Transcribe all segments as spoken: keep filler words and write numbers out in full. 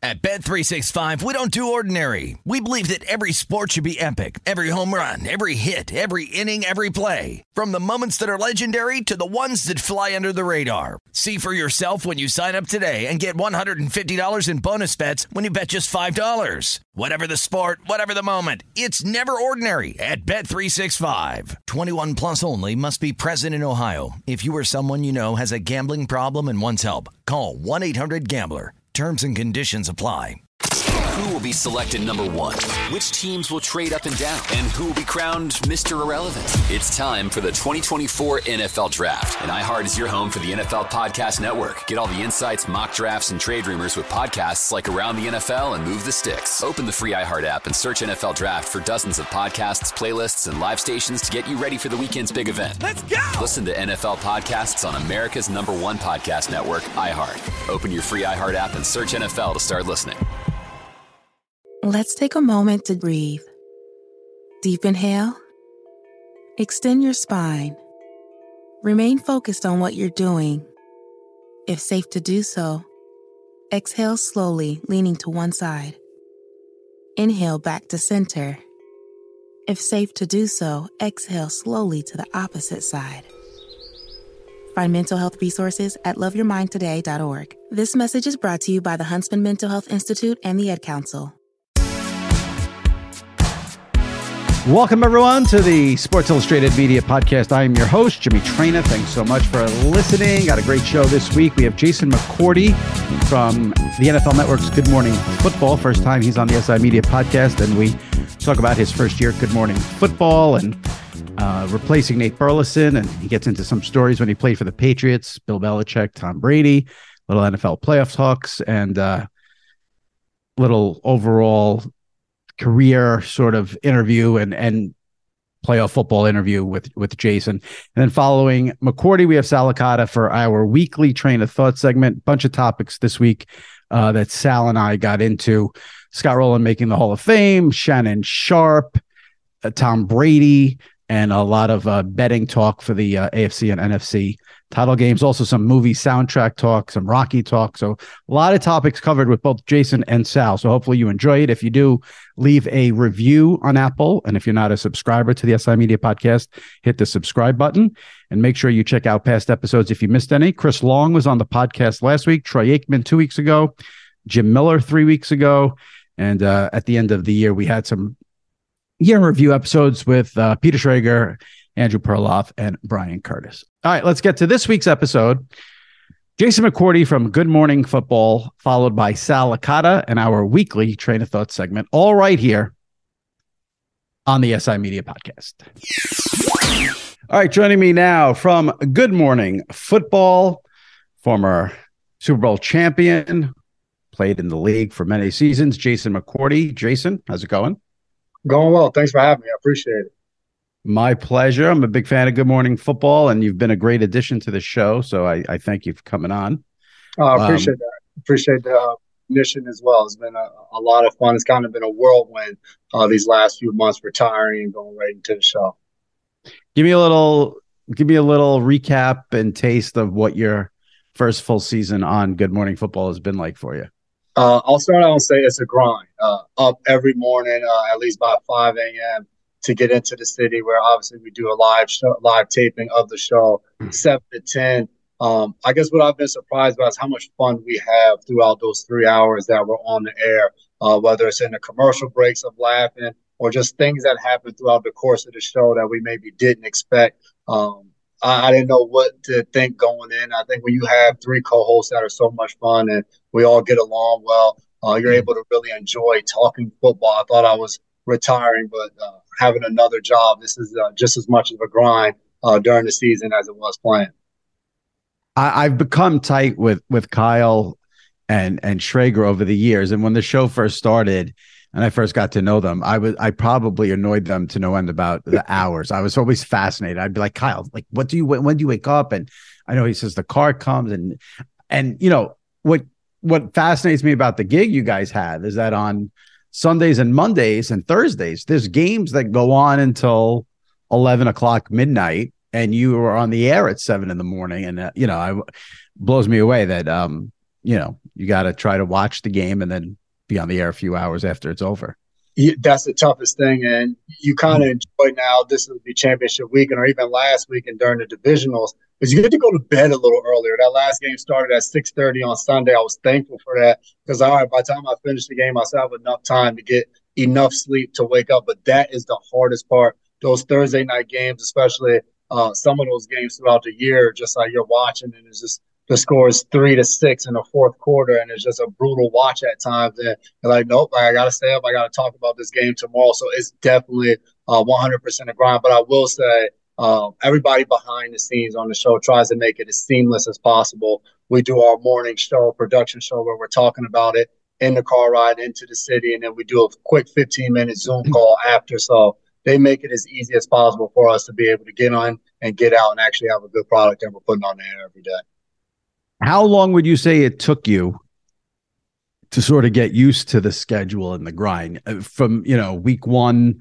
At Bet three sixty-five, we don't do ordinary. We believe that every sport should be epic. Every home run, every hit, every inning, every play. From the moments that are legendary to the ones that fly under the radar. See for yourself when you sign up today and get one hundred fifty dollars in bonus bets when you bet just five dollars. Whatever the sport, whatever the moment, it's never ordinary at Bet three sixty-five. twenty-one plus only. Must be present in Ohio. If you or someone you know has a gambling problem and wants help, call one eight hundred gambler. Terms and conditions apply. Who will be selected number one? Which teams will trade up and down? And who will be crowned Mister Irrelevant? It's time for the twenty twenty-four N F L Draft. And iHeart is your home for the N F L Podcast Network. Get all the insights, mock drafts, and trade rumors with podcasts like Around the N F L and Move the Sticks. Open the free iHeart app and search N F L Draft for dozens of podcasts, playlists, and live stations to get you ready for the weekend's big event. Let's go! Listen to N F L podcasts on America's number one podcast network, iHeart. Open your free iHeart app and search N F L to start listening. Let's take a moment to breathe. Deep inhale. Extend your spine. Remain focused on what you're doing. If safe to do so, exhale slowly, leaning to one side. Inhale back to center. If safe to do so, exhale slowly to the opposite side. Find mental health resources at love your mind today dot org. This message is brought to you by the Huntsman Mental Health Institute and the Ad Council. Welcome, everyone, to the Sports Illustrated Media Podcast. I am your host, Jimmy Traina. Thanks so much for listening. Got a great show this week. We have Jason McCourty from the N F L Network's Good Morning Football. First time he's on the S I Media Podcast, and we talk about his first year at Good Morning Football and uh, replacing Nate Burleson, and he gets into some stories when he played for the Patriots, Bill Belichick, Tom Brady, little N F L playoff talks, and uh, little overall career sort of interview and and playoff football interview with with Jason. And then following McCourty, we have Sal Licata for our weekly Train of Thought segment. Bunch of topics this week uh, that Sal and I got into. Scott Rowland making the Hall of Fame, Shannon Sharp, uh, Tom Brady, and a lot of uh, betting talk for the uh, A F C and N F C title games. Also some movie soundtrack talk, some Rocky talk. So a lot of topics covered with both Jason and Sal. So hopefully you enjoy it. If you do, leave a review on Apple. And if you're not a subscriber to the S I Media Podcast, hit the subscribe button and make sure you check out past episodes if you missed any. Chris Long was on the podcast last week, Troy Aikman two weeks ago, Jim Miller three weeks ago. And uh, at the end of the year, we had some year in review episodes with uh, Peter Schrager, Andrew Perloff, and Brian Curtis. All right, let's get to this week's episode. Jason McCourty from Good Morning Football, followed by Sal Licata and our weekly Train of Thought segment, all right here on the S I Media Podcast. All right, joining me now from Good Morning Football, former Super Bowl champion, played in the league for many seasons, Jason McCourty. Jason, how's it going? Going well. Thanks for having me. I appreciate it. My pleasure. I'm a big fan of Good Morning Football, and you've been a great addition to the show. So I, I thank you for coming on. Oh, I appreciate um, that. Appreciate the uh, mission as well. It's been a, a lot of fun. It's kind of been a whirlwind uh, these last few months, retiring and going right into the show. Give me a little, give me a little recap and taste of what your first full season on Good Morning Football has been like for you. Uh, I'll start out and say it's a grind. Uh, up every morning, uh, at least by five a.m. to get into the city, where obviously we do a live show, live taping of the show, seven to ten. Um, I guess what I've been surprised about is how much fun we have throughout those three hours that we're on the air, uh, whether it's in the commercial breaks of laughing or just things that happen throughout the course of the show that we maybe didn't expect. Um, I, I didn't know what to think going in. I think when you have three co-hosts that are so much fun and we all get along well, uh, you're able to really enjoy talking football. I thought I was retiring, but uh, having another job, this is uh, just as much of a grind uh, during the season as it was playing. I, I've become tight with with Kyle and and Schrager over the years, and when the show first started and I first got to know them, I was I probably annoyed them to no end about the hours. I was always fascinated. I'd be like, Kyle, like, what do you when do you wake up? And I know he says the car comes, and and you know what what fascinates me about the gig you guys have is that on Sundays and Mondays and Thursdays, there's games that go on until eleven o'clock midnight, and you are on the air at seven in the morning. And, uh, you know, I blows me away that um, you know, you got to try to watch the game and then be on the air a few hours after it's over. Yeah, that's the toughest thing. And you kind of enjoy now, this will be championship weekend or even last weekend during the divisionals, because you get to go to bed a little earlier. That last game started at six thirty on Sunday. I was thankful for that because, all right, by the time I finished the game, I still have enough time to get enough sleep to wake up. But that is the hardest part. Those Thursday night games, especially uh, some of those games throughout the year, just like you're watching and it's just the score is three to six in the fourth quarter, and it's just a brutal watch at times. And you're like, nope, I got to stay up. I got to talk about this game tomorrow. So it's definitely uh, one hundred percent a grind. But I will say uh, everybody behind the scenes on the show tries to make it as seamless as possible. We do our morning show, production show, where we're talking about it in the car ride into the city, and then we do a quick fifteen-minute Zoom call after. So they make it as easy as possible for us to be able to get on and get out and actually have a good product that we're putting on the air every day. How long would you say it took you to sort of get used to the schedule and the grind from, you know, week one,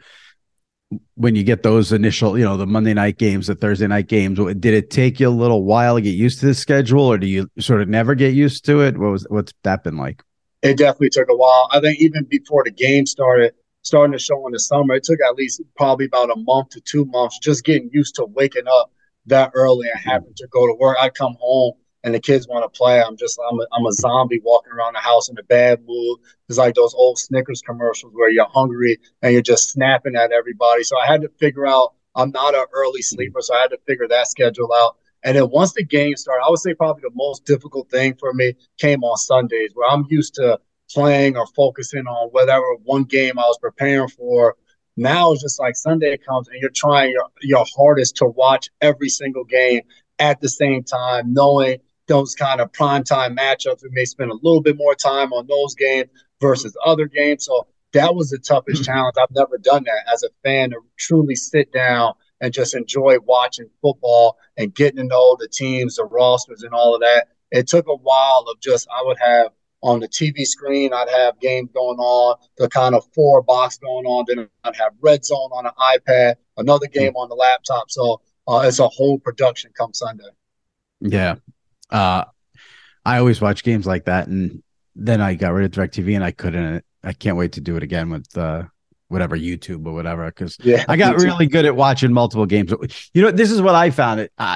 when you get those initial, you know, the Monday night games, the Thursday night games? Did it take you a little while to get used to the schedule, or do you sort of never get used to it? What was, what's that been like? It definitely took a while. I think even before the game started, starting the show in the summer, it took at least probably about a month to two months just getting used to waking up that early and having to go to work. I'd come home and the kids want to play. I'm just, I'm a, I'm a zombie walking around the house in a bad mood. It's like those old Snickers commercials where you're hungry and you're just snapping at everybody. So I had to figure out, I'm not an early sleeper, so I had to figure that schedule out. And then once the game started, I would say probably the most difficult thing for me came on Sundays, where I'm used to playing or focusing on whatever one game I was preparing for. Now it's just like Sunday comes and you're trying your, your hardest to watch every single game at the same time, knowing those kind of primetime matchups. We may spend a little bit more time on those games versus other games. So that was the toughest challenge. I've never done that as a fan, to truly sit down and just enjoy watching football and getting to know the teams, the rosters, and all of that. It took a while of just, I would have on the T V screen, I'd have games going on, the kind of four box going on. Then I'd have Red Zone on an iPad, another game on the laptop. So uh, it's a whole production come Sunday. Yeah. Uh, I always watch games like that, and then I got rid of DirecTV, and I couldn't. I can't wait to do it again with uh, whatever YouTube or whatever, because yeah, I got really good at watching multiple games. You know, this is what I found. It uh,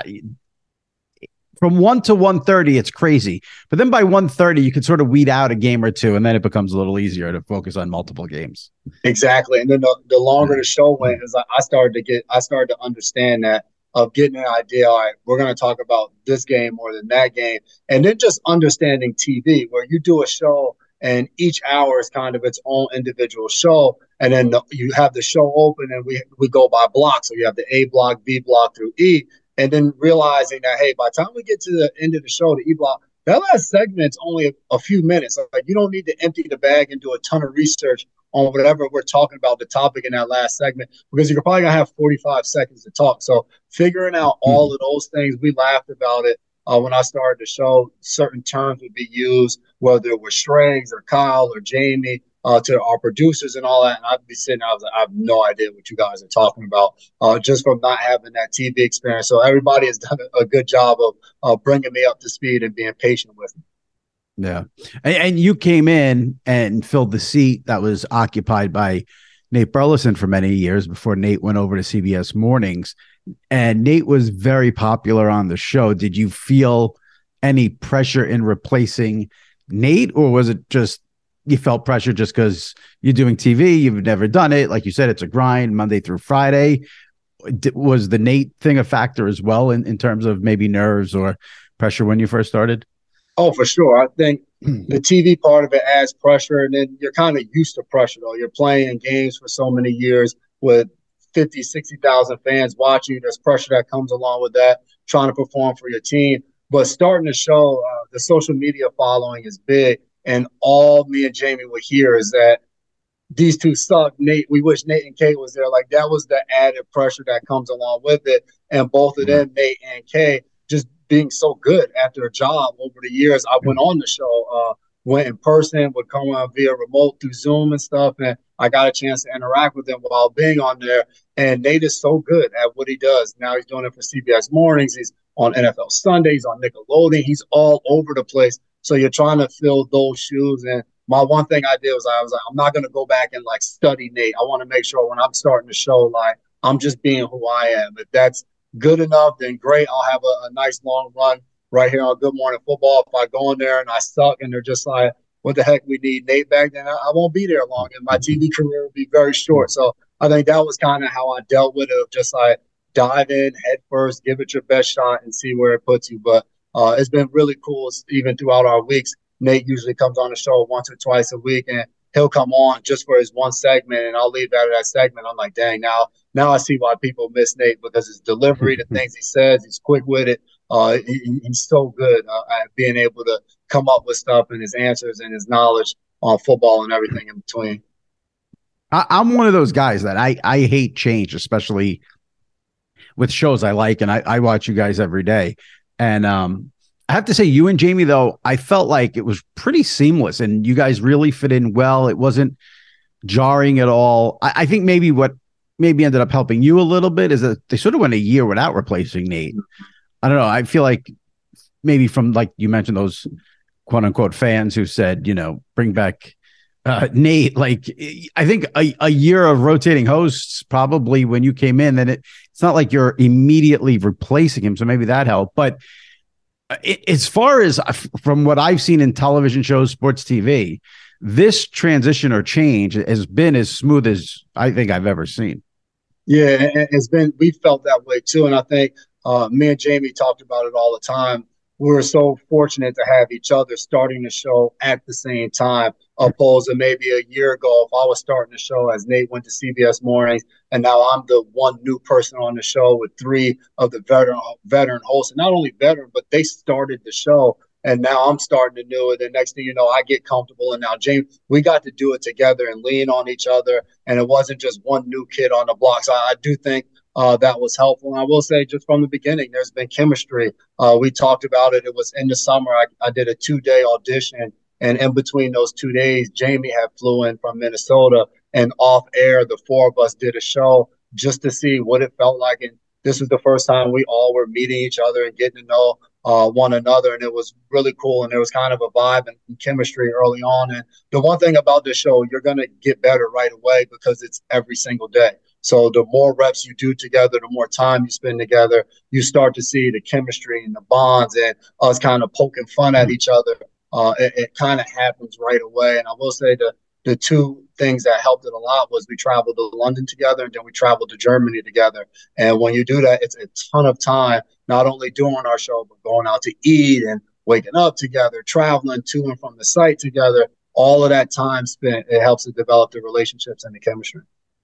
from one to one thirty, it's crazy, but then by one thirty, you can sort of weed out a game or two, and then it becomes a little easier to focus on multiple games. Exactly, and then the, the longer the show went, is like I started to get, I started to understand that. Of getting an idea, all right, we're going to talk about this game more than that game. And then just understanding T V, where you do a show and each hour is kind of its own individual show. And then the, you have the show open and we, we go by blocks. So you have the A block, B block through E. And then realizing that, hey, by the time we get to the end of the show, the E block, that last segment's only a, a few minutes. Like, you don't need to empty the bag and do a ton of research on whatever we're talking about, the topic in that last segment, because you're probably going to have forty-five seconds to talk. So figuring out all of those things, we laughed about it uh, when I started the show. Certain terms would be used, whether it was Shregs or Kyle or Jamie, uh, to our producers and all that. And I'd be sitting there, I was like, I have no idea what you guys are talking about, uh, just from not having that T V experience. So everybody has done a good job of uh, bringing me up to speed and being patient with me. Yeah. And, and you came in and filled the seat that was occupied by Nate Burleson for many years before Nate went over to C B S Mornings. And Nate was very popular on the show. Did you feel any pressure in replacing Nate, or was it just you felt pressure just because you're doing T V? You've never done it. Like you said, it's a grind Monday through Friday. Was the Nate thing a factor as well in, in terms of maybe nerves or pressure when you first started? Oh, for sure. I think the T V part of it adds pressure, and then you're kind of used to pressure, though. You're playing games for so many years with fifty, sixty thousand fans watching you. There's pressure that comes along with that, trying to perform for your team. But starting the show, uh, the social media following is big, and all me and Jamie would hear is that these two suck. Nate, we wish Nate and Kay was there. Like, that was the added pressure that comes along with it. And both of them, Nate and Kay, just being so good at their job over the years. I went on the show, uh, went in person, would come on via remote through Zoom and stuff, and I got a chance to interact with them while being on there. And Nate is so good at what he does. Now he's doing it for C B S Mornings. He's on N F L Sundays, on Nickelodeon. He's all over the place. So you're trying to fill those shoes. And my one thing I did was I was like, I'm not going to go back and like study Nate. I want to make sure when I'm starting the show, like I'm just being who I am. If that's good enough, then great. I'll have a, a nice long run right here on Good Morning Football. If I go in there and I suck and they're just like, what the heck, we need Nate back, then I, I won't be there long. And my T V career will be very short. So I think that was kind of how I dealt with it, just like dive in head first, give it your best shot and see where it puts you. But uh, it's been really cool even throughout our weeks. Nate usually comes on the show once or twice a week, and he'll come on just for his one segment, and I'll leave out of that segment. I'm like, dang, now now I see why people miss Nate, because his delivery, the things he says, he's quick with it. Uh, he, he's so good uh, at being able to come up with stuff and his answers and his knowledge on football and everything in between. I, I'm one of those guys that I, I hate change, especially with shows I like, and I, I watch you guys every day. And um, I have to say, you and Jamie, though, I felt like it was pretty seamless, and you guys really fit in well. It wasn't jarring at all. I, I think maybe what maybe ended up helping you a little bit is that they sort of went a year without replacing Nate. I don't know. I feel like maybe from, like you mentioned, those quote unquote fans who said, you know, bring back uh, Nate. Like, I think a, a year of rotating hosts, probably when you came in, then it, it's not like you're immediately replacing him. So maybe that helped. But it, as far as from what I've seen in television shows, sports T V, this transition or change has been as smooth as I think I've ever seen. Yeah, it's been, we felt that way too. And I think uh, me and Jamie talked about it all the time. We were so fortunate to have each other starting the show at the same time, opposed to maybe a year ago if I was starting the show as Nate went to C B S Mornings, and now I'm the one new person on the show with three of the veteran veteran hosts. And not only veteran, but they started the show, and now I'm starting to do it. And next thing you know, I get comfortable, and now James, we got to do it together and lean on each other, and it wasn't just one new kid on the block. So I, I do think Uh, that was helpful. And I will say, just from the beginning, there's been chemistry. Uh, we talked about it. It was in the summer. I, I did a two-day audition, and in between those two days, Jamie had flew in from Minnesota, and off air, the four of us did a show just to see what it felt like. And this was the first time we all were meeting each other and getting to know uh, one another, and it was really cool. And there was kind of a vibe and, and chemistry early on. And the one thing about this show, you're going to get better right away because it's every single day. So the more reps you do together, the more time you spend together, you start to see the chemistry and the bonds and us kind of poking fun at each other. Uh, it it kind of happens right away. And I will say the, the two things that helped it a lot was we traveled to London together, and then we traveled to Germany together. And when you do that, it's a ton of time, not only doing our show, but going out to eat and waking up together, traveling to and from the site together. All of that time spent, it helps to develop the relationships and the chemistry.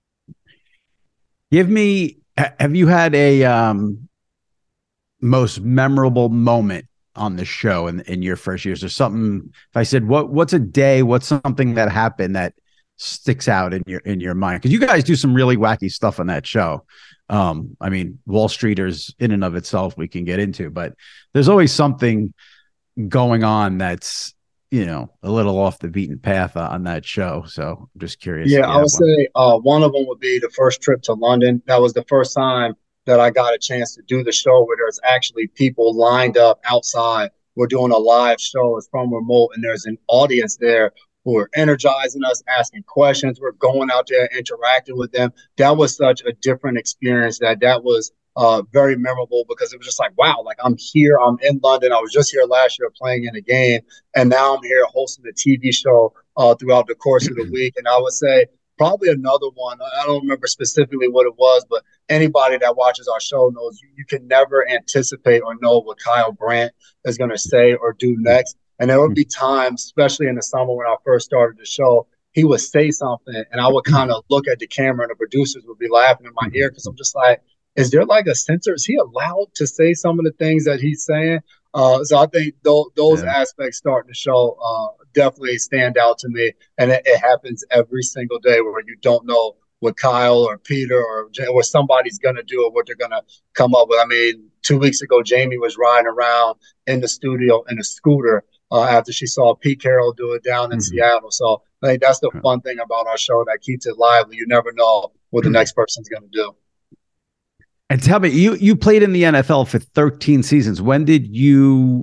Give me, have you had a um, most memorable moment on the show in, in your first years, or something? If I said, what, what's a day, what's something that happened that sticks out in your, in your mind? Cause you guys do some really wacky stuff on that show. Um, I mean, Wall Streeters in and of itself, we can get into, but there's always something going on that's, you know, a little off the beaten path uh, on that show. So I'm just curious. Yeah, I would one. say uh, one of them would be the first trip to London. That was the first time that I got a chance to do the show where there's actually people lined up outside. We're doing a live show. It's from remote, and there's an audience there who are energizing us, asking questions. We're going out there, interacting with them. That was such a different experience that that was uh, very memorable, because it was just like, wow, like I'm here, I'm in London. I was just here last year playing in a game, and now I'm here hosting a T V show uh, throughout the course of the week. And I would say probably another one, I don't remember specifically what it was, but anybody that watches our show knows you, you can never anticipate or know what Kyle Brandt is going to say or do next. And there would be times, especially in the summer when I first started the show, he would say something, and I would kind of look at the camera, and the producers would be laughing in my ear, because I'm just like, is there like a censor? Is he allowed to say some of the things that he's saying? Uh, so I think th- those yeah. aspects starting the show uh, definitely stand out to me. And it, it happens every single day where you don't know what Kyle or Peter or or somebody's going to do or what they're going to come up with. I mean, two weeks ago, Jamie was riding around in the studio in a scooter uh, after she saw Pete Carroll do it down in mm-hmm. Seattle. So I think that's the fun thing about our show that keeps it lively. You never know what the next person's going to do. And tell me, you you played in the N F L for thirteen seasons. When did you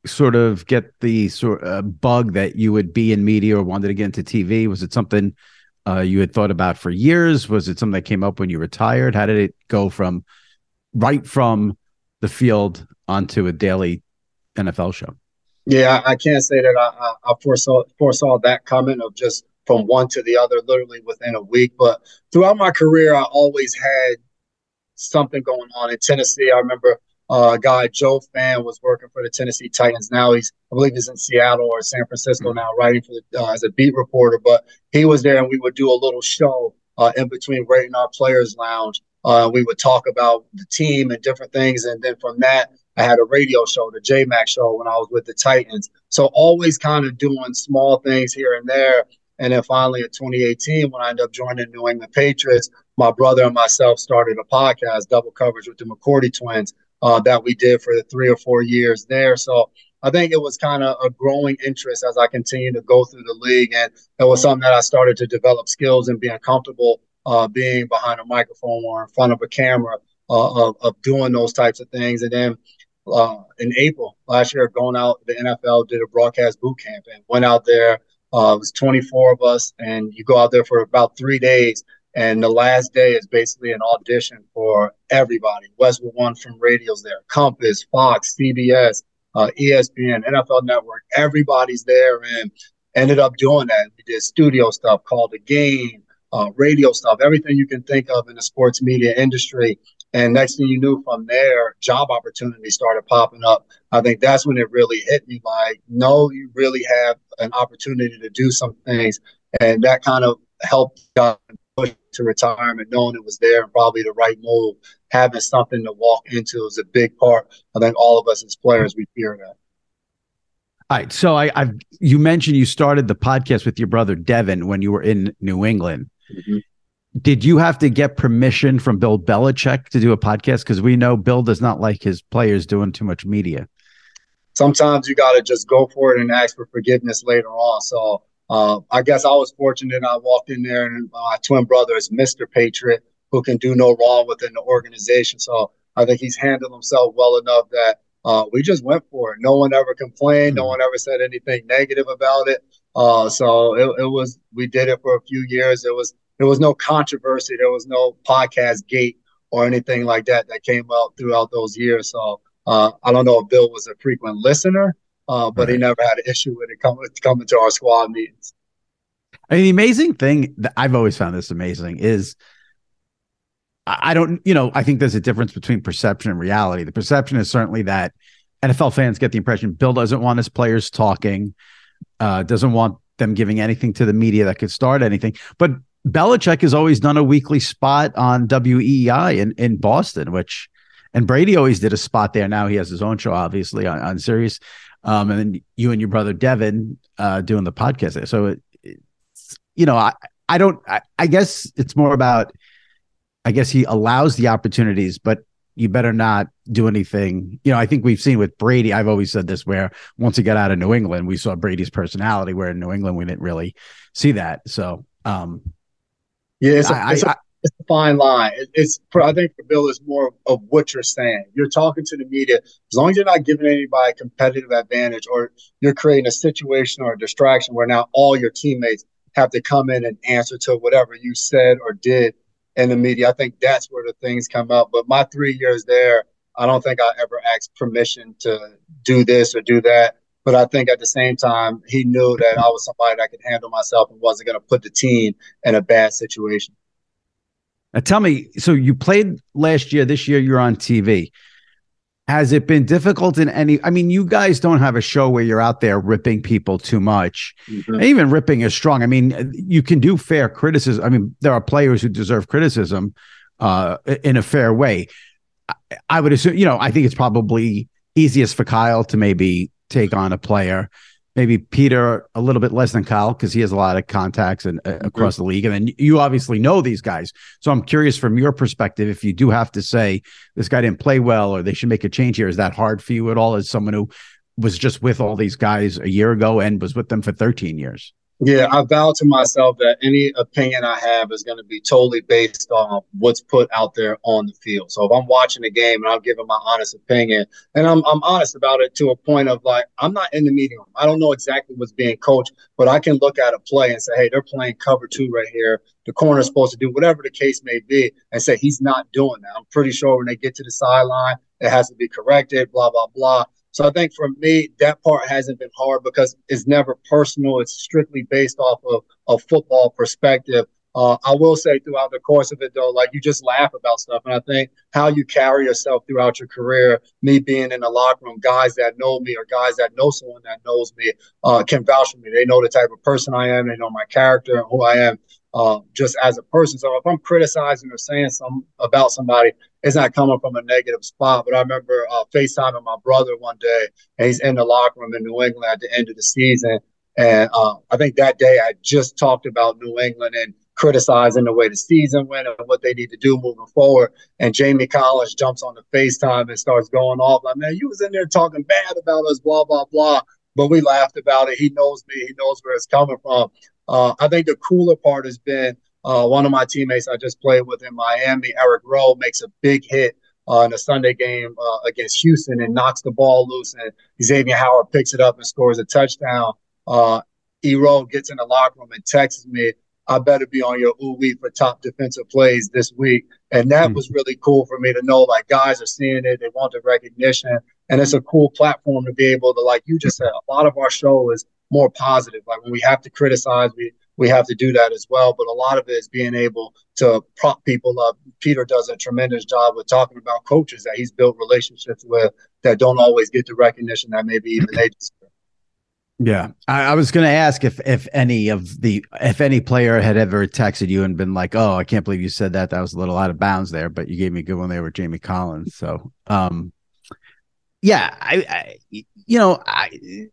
sort of get the sort of uh, bug that you would be in media or wanted to get into T V? Was it something uh, you had thought about for years? Was it something that came up when you retired? How did it go from right from the field onto a daily N F L show? Yeah, I can't say that I, I, I foresaw foresaw that coming of just from one to the other, literally within a week. But throughout my career, I always had something going on in Tennessee. I remember uh, a guy, Joe Fan, was working for the Tennessee Titans. Now he's, I believe he's in Seattle or San Francisco now, writing for the, uh, as a beat reporter. But he was there, and we would do a little show uh, in between rating our players' lounge. Uh, we would talk about the team and different things, and then from that, I had a radio show, the J-Mac show, when I was with the Titans. So always kind of doing small things here and there. And then finally in twenty eighteen, when I ended up joining New England Patriots, my brother and myself started a podcast, Double Coverage with the McCourty twins, uh, that we did for the three or four years there. So I think it was kind of a growing interest as I continued to go through the league. And it was something that I started to develop skills and being comfortable uh, being behind a microphone or in front of a camera uh, of, of doing those types of things. And then Uh, in April last year, going out, the N F L did a broadcast boot camp and went out there. Uh, it was twenty-four of us, and you go out there for about three days. And the last day is basically an audition for everybody. Westwood One from radios there, Compass, Fox, C B S, uh, E S P N, N F L Network. Everybody's there, and ended up doing that. We did studio stuff, called the game, uh, radio stuff, everything you can think of in the sports media industry. And next thing you knew, from there, job opportunities started popping up. I think that's when it really hit me, like, no, you really have an opportunity to do some things. And that kind of helped push to retirement, knowing it was there and probably the right move. Having something to walk into is a big part. I think all of us as players, we fear that. All right. So I, I've, you mentioned you started the podcast with your brother, Devin, when you were in New England. Mm-hmm. Did you have to get permission from Bill Belichick to do a podcast? Because we know Bill does not like his players doing too much media. Sometimes you got to just go for it and ask for forgiveness later on. So uh, I guess I was fortunate. I walked in there, and my twin brother is Mister Patriot, who can do no wrong within the organization. So I think he's handled himself well enough that uh, we just went for it. No one ever complained. No one ever said anything negative about it. Uh, so it, it was, we did it for a few years. It was, There was no controversy. There was no podcast gate or anything like that that came out throughout those years. So uh, I don't know if Bill was a frequent listener, uh, but right. He never had an issue with it coming, coming to our squad meetings. I mean, the amazing thing that I've always found this amazing is I don't, you know, I think there's a difference between perception and reality. The perception is certainly that N F L fans get the impression Bill doesn't want his players talking, uh, doesn't want them giving anything to the media that could start anything. But Belichick has always done a weekly spot on W E E I in, in Boston, which, and Brady always did a spot there. Now he has his own show, obviously, on, on Sirius. Um, and then you and your brother Devin uh, doing the podcast there. So, it, it's, you know, I, I don't, I, I guess it's more about, I guess he allows the opportunities, but you better not do anything. You know, I think we've seen with Brady, I've always said this, where once he got out of New England, we saw Brady's personality, where in New England, we didn't really see that. So, um, Yeah, it's a, I, it's, a, I, it's a fine line. It, it's for, I think for Bill, it's more of what you're saying. You're talking to the media. As long as you're not giving anybody a competitive advantage, or you're creating a situation or a distraction where now all your teammates have to come in and answer to whatever you said or did in the media, I think that's where the things come up. But my three years there, I don't think I ever asked permission to do this or do that. But I think at the same time, he knew that I was somebody that could handle myself and wasn't going to put the team in a bad situation. Now tell me, so you played last year, this year you're on T V. Has it been difficult in any, I mean, you guys don't have a show where you're out there ripping people too much, mm-hmm. even ripping is strong. I mean, you can do fair criticism. I mean, there are players who deserve criticism uh, in a fair way. I, I would assume, you know, I think it's probably easiest for Kyle to maybe take on a player, maybe Peter a little bit less than Kyle, because he has a lot of contacts and uh, across the league. And then you obviously know these guys. So I'm curious from your perspective, if you do have to say this guy didn't play well or they should make a change here, is that hard for you at all as someone who was just with all these guys a year ago and was with them for thirteen years? Yeah, I vow to myself that any opinion I have is going to be totally based on what's put out there on the field. So if I'm watching a game and I'm giving my honest opinion, and I'm I'm honest about it to a point of like I'm not in the meeting room. I don't know exactly what's being coached, but I can look at a play and say, hey, they're playing cover two right here. The corner's supposed to do whatever the case may be, and say he's not doing that. I'm pretty sure when they get to the sideline, it has to be corrected. Blah blah blah. So I think for me, that part hasn't been hard because it's never personal. It's strictly based off of a football perspective. Uh, I will say throughout the course of it, though, like you just laugh about stuff. And I think how you carry yourself throughout your career, me being in the locker room, guys that know me or guys that know someone that knows me uh, can vouch for me. They know the type of person I am. They know my character and who I am uh, just as a person. So if I'm criticizing or saying something about somebody, it's not coming from a negative spot. But I remember uh, FaceTiming my brother one day, and he's in the locker room in New England at the end of the season. And uh, I think that day I just talked about New England and criticizing the way the season went and what they need to do moving forward. And Jamie Collins jumps on the FaceTime and starts going off like, man, you was in there talking bad about us, blah, blah, blah. But we laughed about it. He knows me. He knows where it's coming from. Uh, I think the cooler part has been Uh, one of my teammates I just played with in Miami, Eric Rowe, makes a big hit uh, in a Sunday game uh, against Houston and knocks the ball loose, and Xavier Howard picks it up and scores a touchdown. Uh, E. Rowe gets in the locker room and texts me, I better be on your ooh-wee for top defensive plays this week. And that mm-hmm. was really cool for me to know, like, guys are seeing it. They want the recognition. And it's a cool platform to be able to, like you just said, a lot of our show is more positive. Like, when we have to criticize, we we have to do that as well. But a lot of it is being able to prop people up. Peter does a tremendous job with talking about coaches that he's built relationships with that don't always get the recognition that maybe even they deserve. Yeah, I, I was going to ask if if any of the if any player had ever texted you and been like, "Oh, I can't believe you said that. That was a little out of bounds there." But you gave me a good one there with Jamie Collins. So, um, yeah, I, I you know, I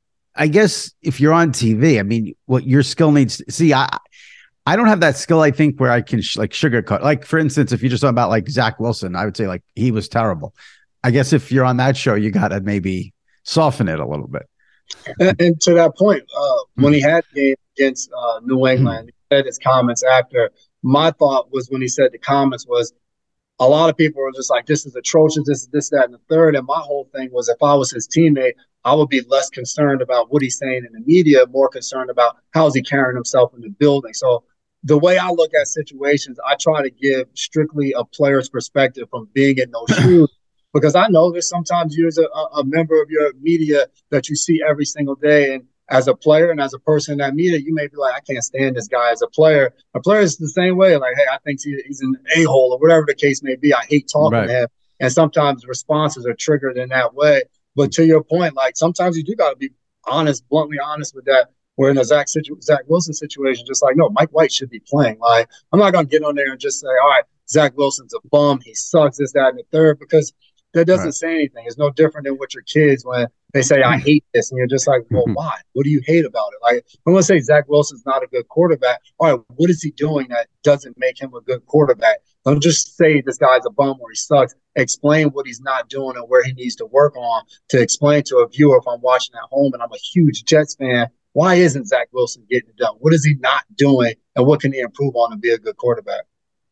I guess if you're on T V, I mean, what your skill needs to see, I I don't have that skill. I think where I can sh- like sugarcoat. Like, for instance, if you're just talking about like Zach Wilson, I would say like he was terrible. I guess if you're on that show, you got to maybe soften it a little bit. And, and to that point, uh, mm-hmm. when he had the game against uh, New England, mm-hmm. he said his comments after. My thought was when he said the comments was a lot of people were just like, this is atrocious, this is this, that, and the third. And my whole thing was if I was his teammate, I would be less concerned about what he's saying in the media, more concerned about how is he carrying himself in the building. So the way I look at situations, I try to give strictly a player's perspective from being in those shoes. Because I know that sometimes you're a, a member of your media that you see every single day. And as a player and as a person in that media, you may be like, I can't stand this guy as a player. A player is the same way. Like, hey, I think he's an a-hole or whatever the case may be. I hate talking right. to him. And sometimes responses are triggered in that way. But to your point, like sometimes you do got to be honest, bluntly honest with that. Where in a Zach, situ- Zach Wilson situation, just like, no, Mike White should be playing. Like, I'm not going to get on there and just say, all right, Zach Wilson's a bum. He sucks, this, that, and the third, because that doesn't right. say anything. It's no different than with your kids when they say, I hate this. And you're just like, well, mm-hmm. why? What do you hate about it? Like, I'm going to say Zach Wilson's not a good quarterback. All right, what is he doing that doesn't make him a good quarterback? Don't just say this guy's a bum or he sucks. Explain what he's not doing and where he needs to work on to explain to a viewer if I'm watching at home and I'm a huge Jets fan, why isn't Zach Wilson getting it done? What is he not doing and what can he improve on to be a good quarterback?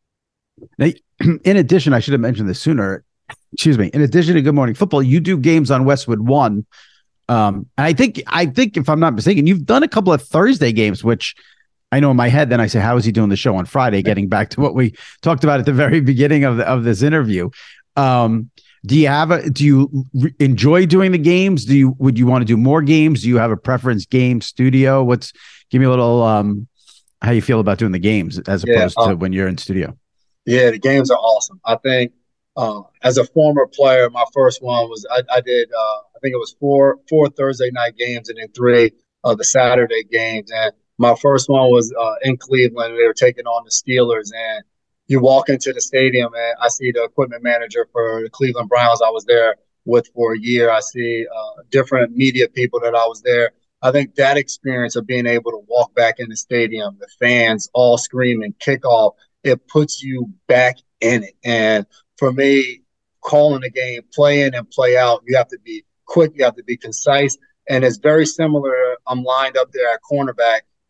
Now, in addition, I should have mentioned this sooner. Excuse me. In addition to Good Morning Football, you do games on Westwood One, um, and I think I think if I'm not mistaken, you've done a couple of Thursday games, which I know in my head. Then I say, how is he doing the show on Friday? Getting back to what we talked about at the very beginning of the, of this interview. Um, do you have a? Do you re- enjoy doing the games? Do you would you want to do more games? Do you have a preference? Game studio? What's give me a little um, how you feel about doing the games as opposed yeah, um, to when you're in studio? Yeah, the games are awesome. I think. Uh, as a former player, my first one was I, I did uh, I think it was four four Thursday night games and then three of the Saturday games. And my first one was uh, in Cleveland. They were taking on the Steelers, and you walk into the stadium and I see the equipment manager for the Cleveland Browns I was there with for a year. I see uh, different media people that I was there. I think that experience of being able to walk back in the stadium, the fans all screaming, kickoff, it puts you back in it. And for me, calling a game, play in and play out, you have to be quick, you have to be concise. And it's very similar. I'm lined up there at cornerback,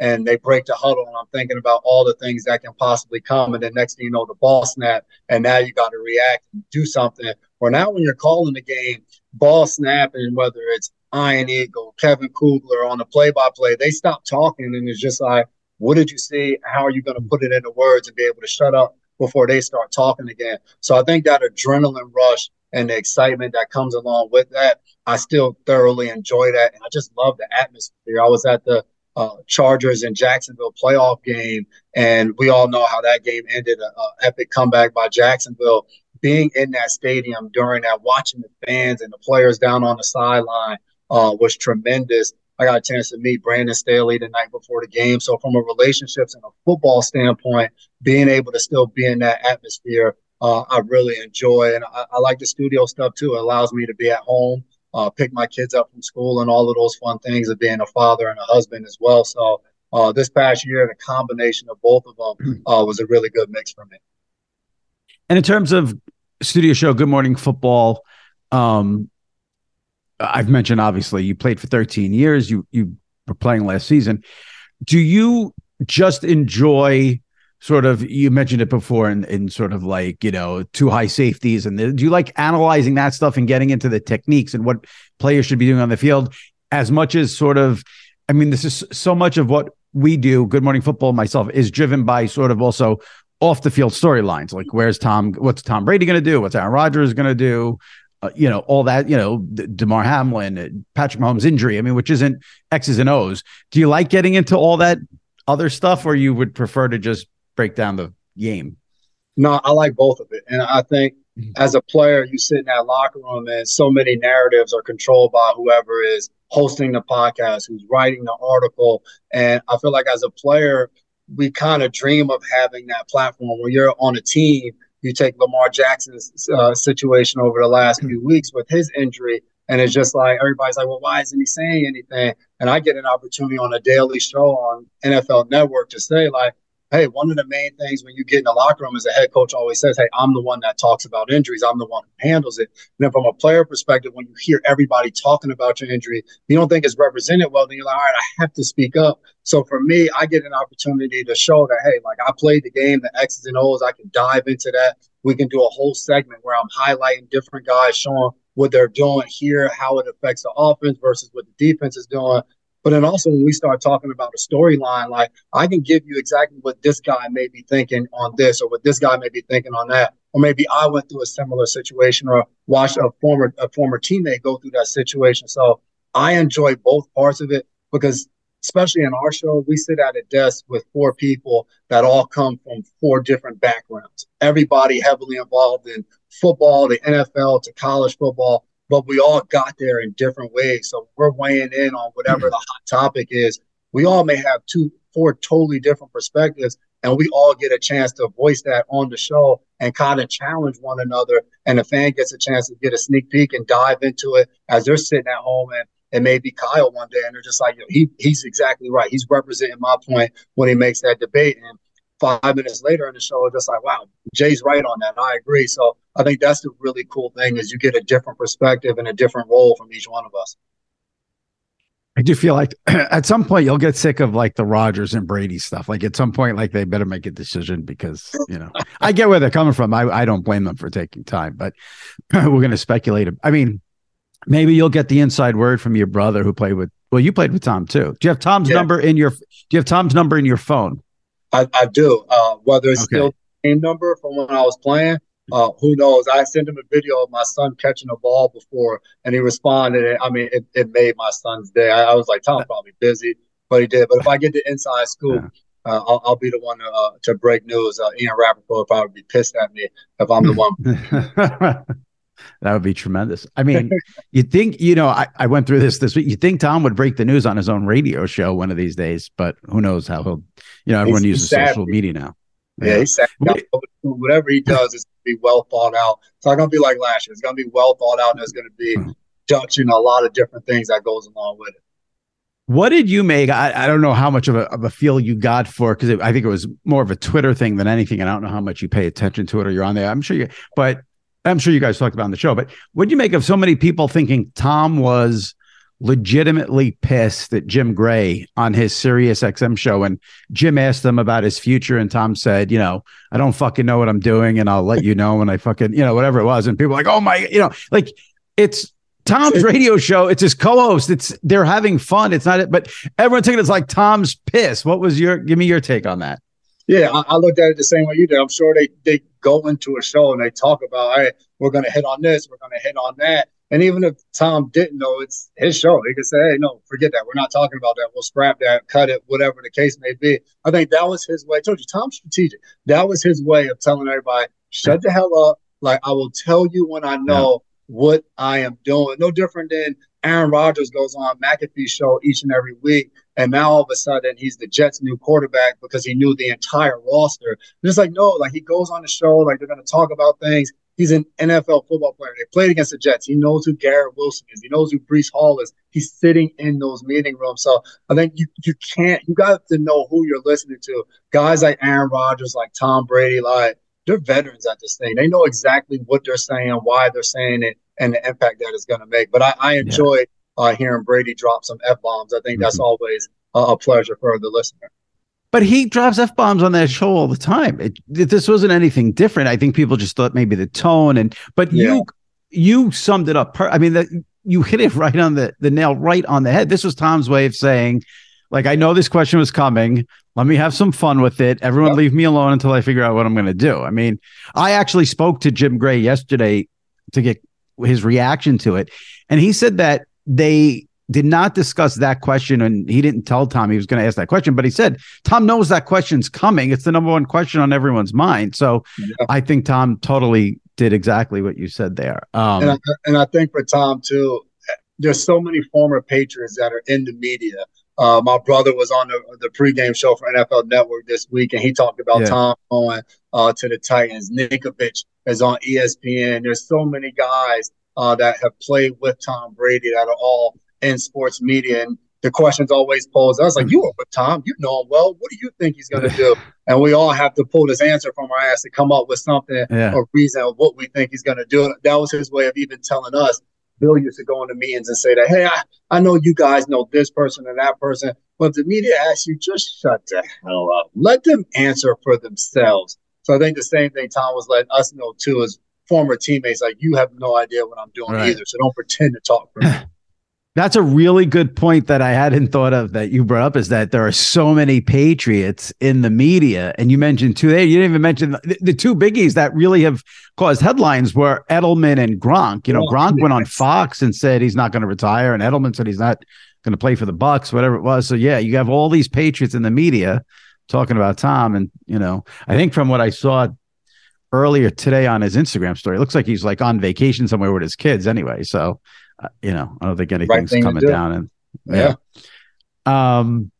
and they break the huddle, and I'm thinking about all the things that can possibly come. And then next thing you know, the ball snap, and now you got to react and do something. Or now when you're calling the game, ball snapping, whether it's Iron Eagle, Kevin Kugler on the play-by-play, they stop talking, and it's just like, what did you see? How are you going to put it into words and be able to shut up before they start talking again? So I think that adrenaline rush and the excitement that comes along with that, I still thoroughly enjoy that. And I just love the atmosphere. I was at the uh, Chargers and Jacksonville playoff game, and we all know how that game ended, an epic comeback by Jacksonville. Being in that stadium during that, watching the fans and the players down on the sideline uh, was tremendous. I got a chance to meet Brandon Staley the night before the game. So from a relationships and a football standpoint, being able to still be in that atmosphere, uh, I really enjoy. And I, I like the studio stuff too. It allows me to be at home, uh, pick my kids up from school, and all of those fun things of being a father and a husband as well. So uh, this past year, the combination of both of them uh, was a really good mix for me. And in terms of studio show, Good Morning Football, um, I've mentioned, obviously, you played for thirteen years. You you were playing last season. Do you just enjoy sort of, you mentioned it before, in, in sort of like, you know, two high safeties. And the, do you like analyzing that stuff and getting into the techniques and what players should be doing on the field as much as sort of, I mean, this is so much of what we do, Good Morning Football, myself, is driven by sort of also off the field storylines. Like, where's Tom, what's Tom Brady going to do? What's Aaron Rodgers going to do? Uh, you know, all that, you know, DeMar Hamlin, Patrick Mahomes' injury, I mean, which isn't X's and O's. Do you like getting into all that other stuff, or you would prefer to just break down the game? No, I like both of it. And I think as a player, you sit in that locker room and so many narratives are controlled by whoever is hosting the podcast, who's writing the article. And I feel like as a player, we kind of dream of having that platform where you're on a team. You take Lamar Jackson's uh, situation over the last few weeks with his injury, and it's just like everybody's like, well, why isn't he saying anything? And I get an opportunity on a daily show on N F L Network to say, like, hey, one of the main things when you get in the locker room is the head coach always says, hey, I'm the one that talks about injuries. I'm the one who handles it. And then from a player perspective, when you hear everybody talking about your injury, you don't think it's represented well, then you're like, all right, I have to speak up. So for me, I get an opportunity to show that, hey, like, I played the game, the X's and O's, I can dive into that. We can do a whole segment where I'm highlighting different guys, showing what they're doing here, how it affects the offense versus what the defense is doing. But then also when we start talking about a storyline, like, I can give you exactly what this guy may be thinking on this, or what this guy may be thinking on that. Or maybe I went through a similar situation, or watched a former a former teammate go through that situation. So I enjoy both parts of it, because especially in our show, we sit at a desk with four people that all come from four different backgrounds. Everybody heavily involved in football, the N F L to college football. But we all got there in different ways. So we're weighing in on whatever the hot topic is. We all may have two, four totally different perspectives, and we all get a chance to voice that on the show and kind of challenge one another. And the fan gets a chance to get a sneak peek and dive into it as they're sitting at home. And it may be Kyle one day, and they're just like, yo, he he's exactly right. He's representing my point when he makes that debate. And five minutes later in the show, just like, wow, Jay's right on that. I agree. So I think that's the really cool thing, is you get a different perspective and a different role from each one of us. I do feel like at some point you'll get sick of like the Rodgers and Brady stuff. Like at some point, like they better make a decision, because, you know, I get where they're coming from. I, I don't blame them for taking time, but we're going to speculate. I mean, maybe you'll get the inside word from your brother who played with, well, you played with Tom too. Do you have Tom's yeah. number in your, do you have Tom's number in your phone? I, I do. Uh, whether it's okay. still the same number from when I was playing, uh, who knows? I sent him a video of my son catching a ball before, and he responded. I mean, it, it made my son's day. I, I was like, Tom's probably busy, but he did. But if I get the inside scoop, yeah. uh, I'll, I'll be the one to, uh, to break news. Uh, Ian Rappaport will probably be pissed at me if I'm the one. That would be tremendous. I mean, you think, you know, I, I went through this this week. You think Tom would break the news on his own radio show one of these days, but who knows how he'll, you know, everyone he's, uses he's social media now. Yeah, yeah. he's savvy. Whatever he does is going to be well thought out. It's not going to be like last year. It's going to be well thought out, and there's going to be judging a lot of different things that goes along with it. What did you make? I, I don't know how much of a, of a feel you got for, because I think it was more of a Twitter thing than anything. And I don't know how much you pay attention to it or you're on there. I'm sure you, but I'm sure you guys talked about on the show, but what do you make of so many people thinking Tom was legitimately pissed at Jim Gray on his Sirius X M show. And Jim asked him about his future. And Tom said, you know, I don't fucking know what I'm doing. And I'll let you know when I fucking, you know, whatever it was. And people are like, oh my, you know, like it's Tom's radio show. It's his co-host. It's they're having fun. It's not it, but everyone's thinking it's like Tom's pissed. What was your, give me your take on that. Yeah, I, I looked at it the same way you did. I'm sure they, they go into a show and they talk about, hey, we're going to hit on this, we're going to hit on that. And even if Tom didn't know it's his show, he could say, hey, no, forget that. We're not talking about that. We'll scrap that, cut it, whatever the case may be. I think that was his way. I told you, Tom's strategic. That was his way of telling everybody, shut the hell up. Like, I will tell you when I know yeah. what I am doing. No different than Aaron Rodgers goes on McAfee's show each and every week. And now all of a sudden he's the Jets' new quarterback because he knew the entire roster. And it's like, no, like he goes on the show, like they're going to talk about things. He's an N F L football player. They played against the Jets. He knows who Garrett Wilson is. He knows who Breece Hall is. He's sitting in those meeting rooms. So I think you you can't – you got to know who you're listening to. Guys like Aaron Rodgers, like Tom Brady, like they're veterans at this thing. They know exactly what they're saying, why they're saying it, and the impact that it's going to make. But I, I enjoy yeah. uh, hearing Brady drop some F-bombs. I think mm-hmm. that's always a, a pleasure for the listener. But he drops F-bombs on that show all the time. It, it, this wasn't anything different. I think people just thought maybe the tone and but yeah. you you summed it up. Per, I mean, the, you hit it right on the, the nail right on the head. This was Tom's way of saying, like, I know this question was coming. Let me have some fun with it. Everyone yeah. leave me alone until I figure out what I'm going to do. I mean, I actually spoke to Jim Gray yesterday to get his reaction to it. And he said that they did not discuss that question, and he didn't tell Tom he was going to ask that question, but he said Tom knows that question's coming. It's the number one question on everyone's mind. So yeah. I think Tom totally did exactly what you said there. Um, and, I, and I think for Tom too, there's so many former Patriots that are in the media. Uh, my brother was on the, the pregame show for N F L Network this week, and he talked about yeah. Tom going uh, to the Titans. Nikovich is on E S P N. There's so many guys uh, that have played with Tom Brady that are all in sports media, and the question's always posed. I was like, you were with Tom, you know him well. What do you think he's going to do? And we all have to pull this answer from our ass to come up with something, yeah. a reason of what we think he's going to do. That was his way of even telling us. Bill used to go into meetings and say that, hey, I, I know you guys know this person and that person, but if the media asks you, just shut the hell up. Let them answer for themselves. So I think the same thing Tom was letting us know too, as former teammates, like, you have no idea what I'm doing right. either, so don't pretend to talk for me. That's a really good point that I hadn't thought of that you brought up, is that there are so many Patriots in the media. And you mentioned two there. You didn't even mention the, the two biggies that really have caused headlines were Edelman and Gronk. You know, Gronk went on Fox and said he's not going to retire, and Edelman said he's not going to play for the Bucks, whatever it was. So, yeah, you have all these Patriots in the media talking about Tom. And, you know, I think from what I saw earlier today on his Instagram story, it looks like he's like on vacation somewhere with his kids anyway. So, Uh, you know, I don't think anything's right coming down. And yeah, yeah. um,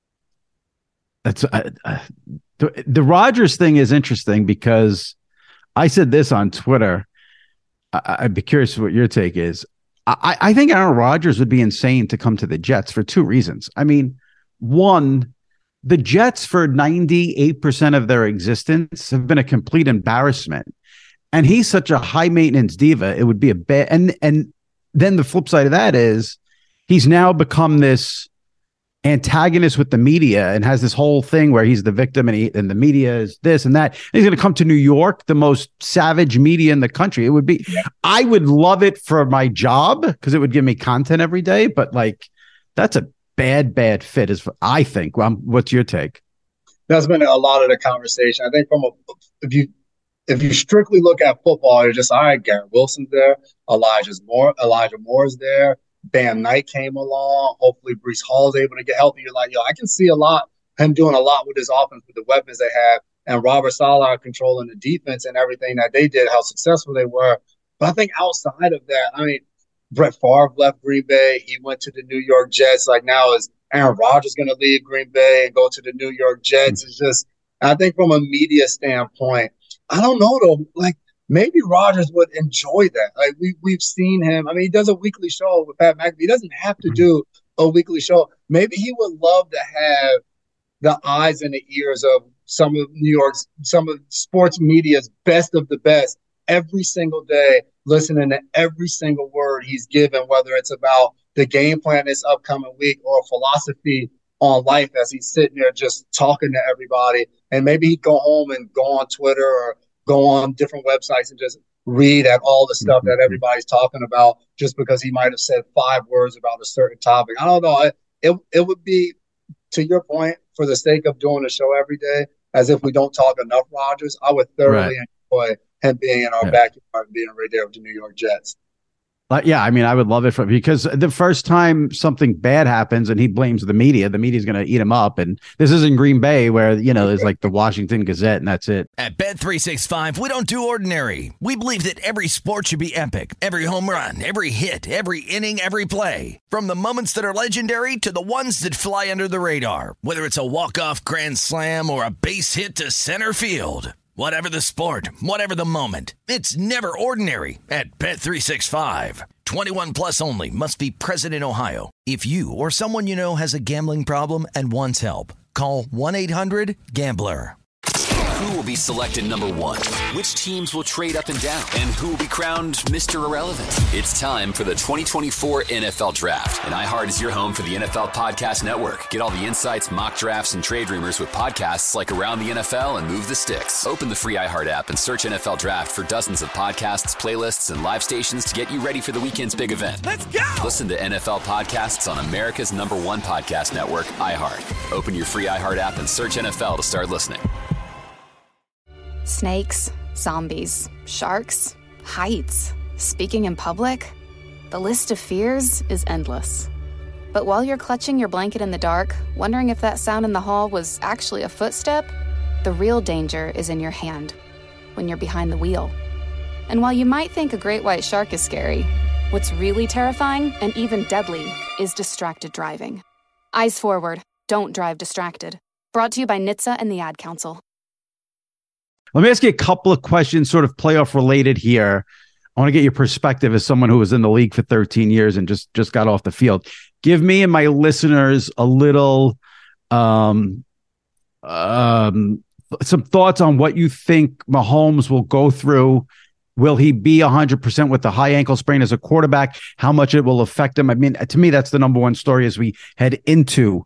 that's uh, uh, the the Rodgers thing is interesting because I said this on Twitter. I, I'd be curious what your take is. I, I think Aaron Rodgers would be insane to come to the Jets for two reasons. I mean, one, the Jets for ninety-eight percent of their existence have been a complete embarrassment, and he's such a high maintenance diva. It would be a bad and and. Then the flip side of that is he's now become this antagonist with the media and has this whole thing where he's the victim and, he, and the media is this and that. And he's going to come to New York, the most savage media in the country. It would be, yeah. I would love it for my job because it would give me content every day. But like, that's a bad, bad fit, is I think. Well, what's your take? That's been a lot of the conversation. I think from a, if you, If you strictly look at football, you're just, all right, Garrett Wilson's there, Elijah's Moore, Elijah Moore's there, Bam Knight came along, hopefully Breece Hall's able to get healthy. You're like, yo, I can see a lot, him doing a lot with his offense, with the weapons they have, and Robert Saleh controlling the defense and everything that they did, how successful they were. But I think outside of that, I mean, Brett Favre left Green Bay. He went to the New York Jets. Like, now is Aaron Rodgers going to leave Green Bay and go to the New York Jets? It's just, I think from a media standpoint, I don't know, though. Like, maybe Rodgers would enjoy that. Like, we, we've seen him. I mean, he does a weekly show with Pat McAfee. He doesn't have to do a weekly show. Maybe he would love to have the eyes and the ears of some of New York's, some of sports media's best of the best every single day, listening to every single word he's given, whether it's about the game plan this upcoming week or a philosophy on life as he's sitting there just talking to everybody. And maybe he'd go home and go on Twitter or go on different websites and just read at all the stuff that everybody's talking about just because he might have said five words about a certain topic. I don't know. It, it, it would be, to your point, for the sake of doing the show every day, as if we don't talk enough Rodgers. I would thoroughly right. enjoy him being in our yeah. backyard and being right there with the New York Jets. Uh, yeah, I mean, I would love it for, because the first time something bad happens and he blames the media, the media's going to eat him up. And this isn't Green Bay where, you know, there's like the Washington Gazette and that's it. At Bet three sixty-five, we don't do ordinary. We believe that every sport should be epic. Every home run, every hit, every inning, every play. From the moments that are legendary to the ones that fly under the radar. Whether it's a walk-off grand slam or a base hit to center field. Whatever the sport, whatever the moment, it's never ordinary at Bet three sixty-five. twenty-one plus only. Must be present in Ohio. If you or someone you know has a gambling problem and wants help, call one eight hundred gambler. Who will be selected number one? Which teams will trade up and down? And who will be crowned Mister Irrelevant? It's time for the twenty twenty-four N F L Draft. And iHeart is your home for the N F L Podcast Network. Get all the insights, mock drafts, and trade rumors with podcasts like Around the N F L and Move the Sticks. Open the free iHeart app and search N F L Draft for dozens of podcasts, playlists, and live stations to get you ready for the weekend's big event. Let's go! Listen to N F L podcasts on America's number one podcast network, iHeart. Open your free iHeart app and search N F L to start listening. Snakes, zombies, sharks, heights, speaking in public. The list of fears is endless. But while you're clutching your blanket in the dark, wondering if that sound in the hall was actually a footstep, the real danger is in your hand, when you're behind the wheel. And while you might think a great white shark is scary, what's really terrifying and even deadly is distracted driving. Eyes forward, don't drive distracted. Brought to you by N H T S A and the Ad Council. Let me ask you a couple of questions, sort of playoff related here. I want to get your perspective as someone who was in the league for thirteen years and just, just got off the field. Give me and my listeners a little, um, um, some thoughts on what you think Mahomes will go through. Will he be one hundred percent with the high ankle sprain as a quarterback? How much it will affect him? I mean, to me, that's the number one story as we head into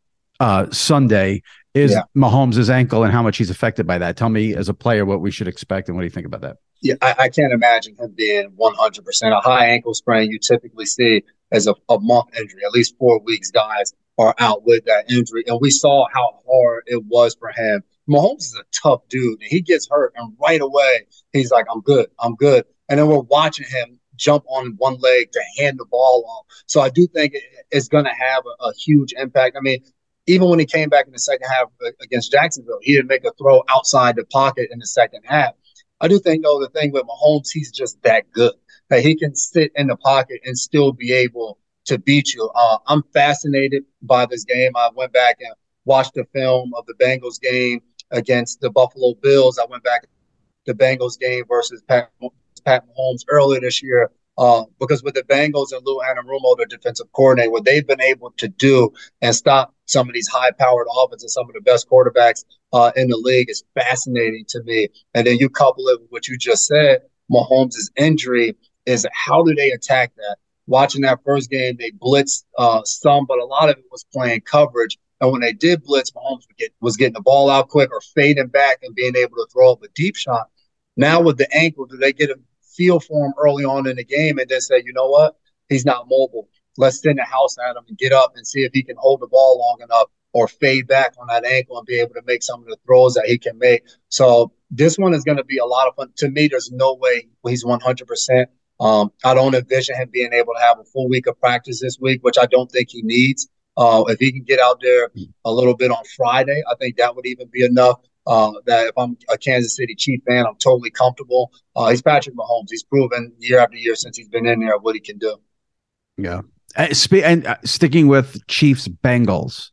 uh, Sunday. Is yeah. Mahomes' ankle and how much he's affected by that. Tell me as a player what we should expect and what do you think about that? Yeah, I, I can't imagine him being one hundred percent. A high ankle sprain you typically see as a, a month injury. At least four weeks guys are out with that injury. And we saw how hard it was for him. Mahomes is a tough dude. And he gets hurt and right away he's like, I'm good, I'm good. And then we're watching him jump on one leg to hand the ball off. So I do think it, it's going to have a, a huge impact. I mean, even when he came back in the second half against Jacksonville, he didn't make a throw outside the pocket in the second half. I do think, though, the thing with Mahomes, he's just that good. That he can sit in the pocket and still be able to beat you. Uh, I'm fascinated by this game. I went back and watched the film of the Bengals game against the Buffalo Bills. I went back to the Bengals game versus Pat, Pat Mahomes earlier this year. Uh, because with the Bengals and Lou Anarumo, their defensive coordinator, what they've been able to do and stop some of these high-powered offenses, some of the best quarterbacks uh, in the league is fascinating to me. And then you couple it with what you just said, Mahomes' injury, is how do they attack that? Watching that first game, they blitzed uh, some, but a lot of it was playing coverage. And when they did blitz, Mahomes would get, was getting the ball out quick or fading back and being able to throw up a deep shot. Now with the ankle, do they get a feel for him early on in the game and then say, you know what, he's not mobile. Let's send the house at him and get up and see if he can hold the ball long enough or fade back on that ankle and be able to make some of the throws that he can make. So this one is going to be a lot of fun. To me, there's no way he's one hundred percent. Um, I don't envision him being able to have a full week of practice this week, which I don't think he needs. Uh, if he can get out there a little bit on Friday, I think that would even be enough. Uh, that if I'm a Kansas City Chief fan, I'm totally comfortable. Uh, he's Patrick Mahomes. He's proven year after year since he's been in there what he can do. Yeah. Uh, spe- and uh, sticking with Chiefs Bengals,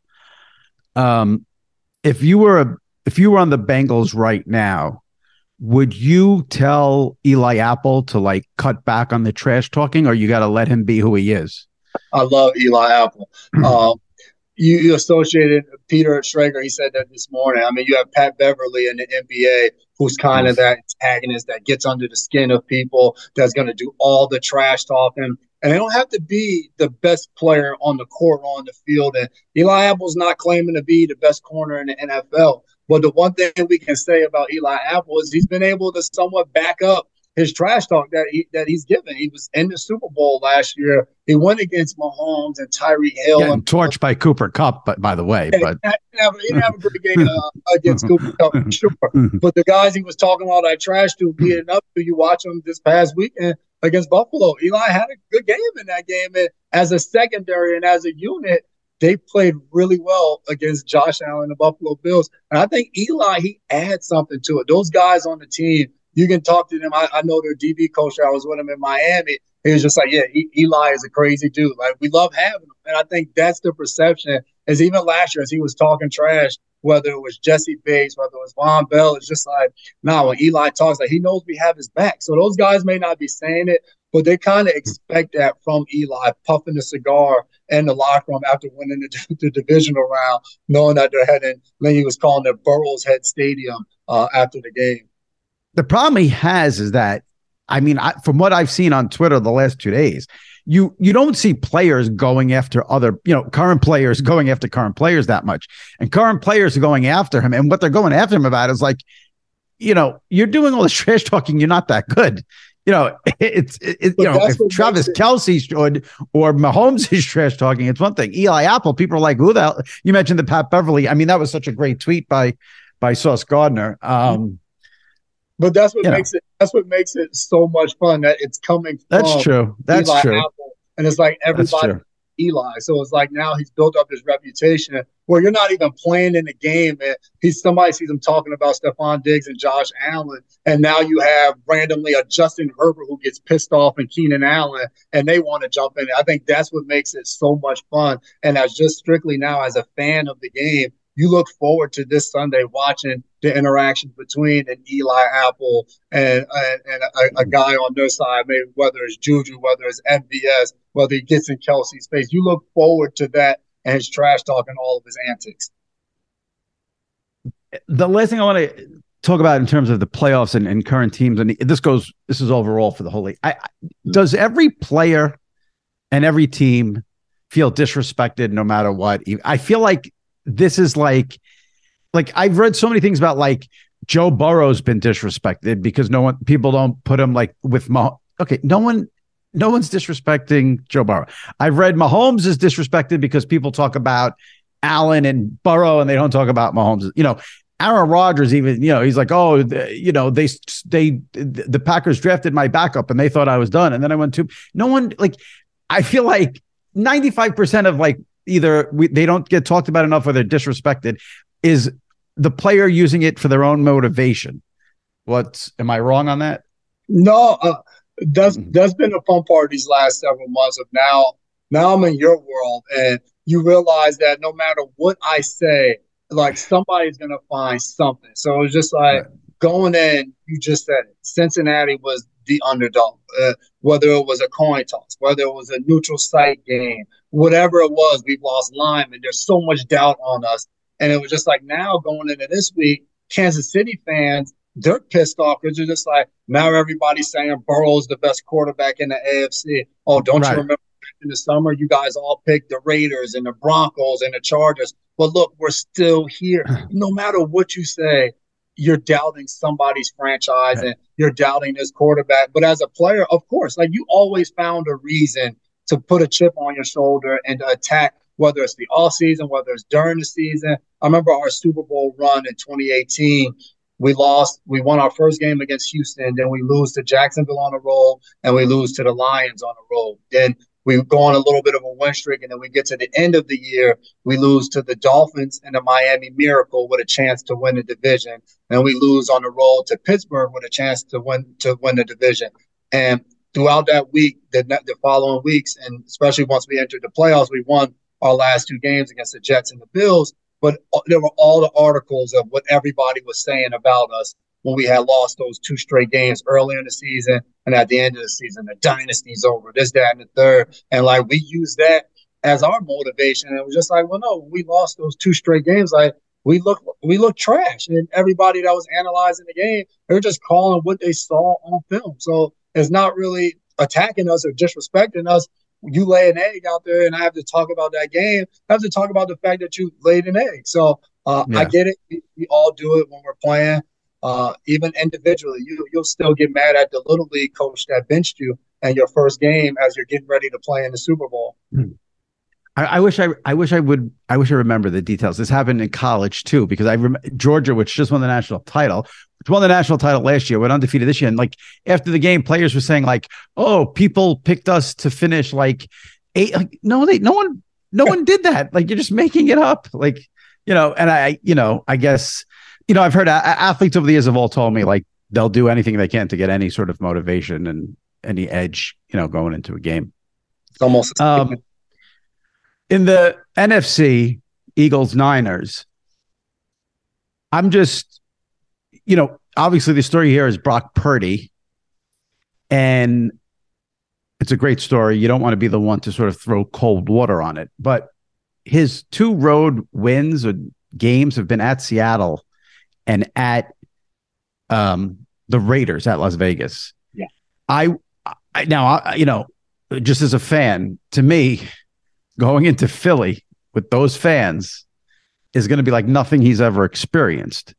um, if you were a, if you were on the Bengals right now, would you tell Eli Apple to like cut back on the trash talking, or you got to let him be who he is? I love Eli Apple. um, You, you associated Peter Schrager, he said that this morning. I mean, you have Pat Beverly in the N B A, who's kind of that antagonist that gets under the skin of people, that's going to do all the trash talking. And they don't have to be the best player on the court or on the field. And Eli Apple's not claiming to be the best corner in the N F L. But the one thing we can say about Eli Apple is he's been able to somewhat back up his trash talk that he that he's given. He was in the Super Bowl last year. He went against Mahomes and Tyreek Hill. Getting torched by Cooper Kupp, but by the way, but he didn't have, he didn't have a great game uh, against Cooper Kupp, for sure. But the guys he was talking about that trash to beating up to, you watch him this past weekend against Buffalo. Eli had a good game in that game, and as a secondary and as a unit, they played really well against Josh Allen and the Buffalo Bills. And I think Eli, he adds something to it. Those guys on the team, you can talk to them. I, I know their D B coach. I was with him in Miami. He was just like, yeah, e- Eli is a crazy dude. Like, we love having him. And I think that's the perception. As even last year, as he was talking trash, whether it was Jesse Bates, whether it was Von Bell, it's just like, nah, when Eli talks, like, he knows we have his back. So those guys may not be saying it, but they kind of expect that from Eli, puffing the cigar in the locker room after winning the, the divisional round, knowing that they're heading, then he was calling it Burroughs Head Stadium uh, after the game. The problem he has is that, I mean, I, from what I've seen on Twitter the last two days, you you don't see players going after other, you know, current players going after current players that much. And current players are going after him. And what they're going after him about is like, you know, you're doing all this trash talking. You're not that good. You know, it's, it, you know, if Travis Kelce should or Mahomes is trash talking, it's one thing. Eli Apple, people are like, who the hell? You mentioned the Pat Beverly. I mean, that was such a great tweet by by Sauce Gardner. Um, But that's what you makes know. it. That's what makes it so much fun. That it's coming from That's true. That's Eli true. Apple, and it's like everybody Eli. So it's like now he's built up his reputation where you're not even playing in the game, and he's somebody sees him talking about Stephon Diggs and Josh Allen, and now you have randomly a Justin Herbert who gets pissed off and Keenan Allen, and they want to jump in. I think that's what makes it so much fun. And as just strictly now as a fan of the game, you look forward to this Sunday watching the interaction between an Eli Apple and, and, and a, a guy on their side, maybe whether it's Juju, whether it's M V S, whether he gets in Kelsey's face. You look forward to that and his trash talk and all of his antics. The last thing I want to talk about in terms of the playoffs and, and current teams, and this goes, this is overall for the whole league. I, does every player and every team feel disrespected no matter what? I feel like this is like, like I've read so many things about like Joe Burrow's been disrespected because no one, people don't put him like with Mah. Okay, no one, no one's disrespecting Joe Burrow. I've read Mahomes is disrespected because people talk about Allen and Burrow and they don't talk about Mahomes. You know, Aaron Rodgers even, you know, he's like, oh, the, you know, they, they, the Packers drafted my backup and they thought I was done. And then I went to no one. Like, I feel like ninety-five percent of like, either we, they don't get talked about enough or they're disrespected, is the player using it for their own motivation. What's, am I wrong on that? No, uh, that's, that's been the fun part these last several months of now, now I'm in your world and you realize that no matter what I say, like somebody's going to find something. So it's just like right. Going in, you just said it. Cincinnati was the underdog, uh, whether it was a coin toss, whether it was a neutral site game, whatever it was, we've lost Lyman. There's so much doubt on us. And it was just like now going into this week, Kansas City fans, they're pissed off because they're just like, now everybody's saying Burrow's the best quarterback in the A F C. Oh, don't right. you remember in the summer, you guys all picked the Raiders and the Broncos and the Chargers. But look, we're still here. No matter what you say, you're doubting somebody's franchise right. and you're doubting this quarterback. But as a player, of course, like you always found a reason to put a chip on your shoulder and to attack, whether it's the offseason, whether it's during the season. I remember our Super Bowl run in twenty eighteen. We lost. We won our first game against Houston. Then we lose to Jacksonville on the road, and we lose to the Lions on the road. Then we go on a little bit of a win streak, and then we get to the end of the year. We lose to the Dolphins and the Miami Miracle with a chance to win the division. And we lose on the road to Pittsburgh with a chance to win to win the division. And throughout that week, the, the following weeks, and especially once we entered the playoffs, we won our last two games against the Jets and the Bills. But there were all the articles of what everybody was saying about us when we had lost those two straight games earlier in the season and at the end of the season. The dynasty's over, this, that, and the third. And, like, we used that as our motivation. And it was just like, well, no, we lost those two straight games. Like, we look we look trash. And everybody that was analyzing the game, they were just calling what they saw on film. So it's not really attacking us or disrespecting us, you lay an egg out there, and I have to talk about that game. I have to talk about the fact that you laid an egg. So uh, yeah. I get it. We, we all do it when we're playing. Uh, even individually, you, you'll still get mad at the Little League coach that benched you in your first game as you're getting ready to play in the Super Bowl. I, I wish I, I wish I would, I wish I remember the details. This happened in college too, because I remember Georgia, which just won the national title, which won the national title last year, went undefeated this year. And like after the game, players were saying like, "Oh, people picked us to finish like eight." Like, no, they, no one, no one did that. Like, you're just making it up. Like, you know, and I, you know, I guess, you know, I've heard a- athletes over the years have all told me like they'll do anything they can to get any sort of motivation and any edge, you know, going into a game. It's almost um, in the N F C, Eagles, Niners. I'm just, you know, obviously the story here is Brock Purdy, and it's a great story. You don't want to be the one to sort of throw cold water on it, but his two road wins or games have been at Seattle and at um, the Raiders at Las Vegas. Yeah. I, I now, I, you know, just as a fan, to me, going into Philly with those fans is going to be like nothing he's ever experienced.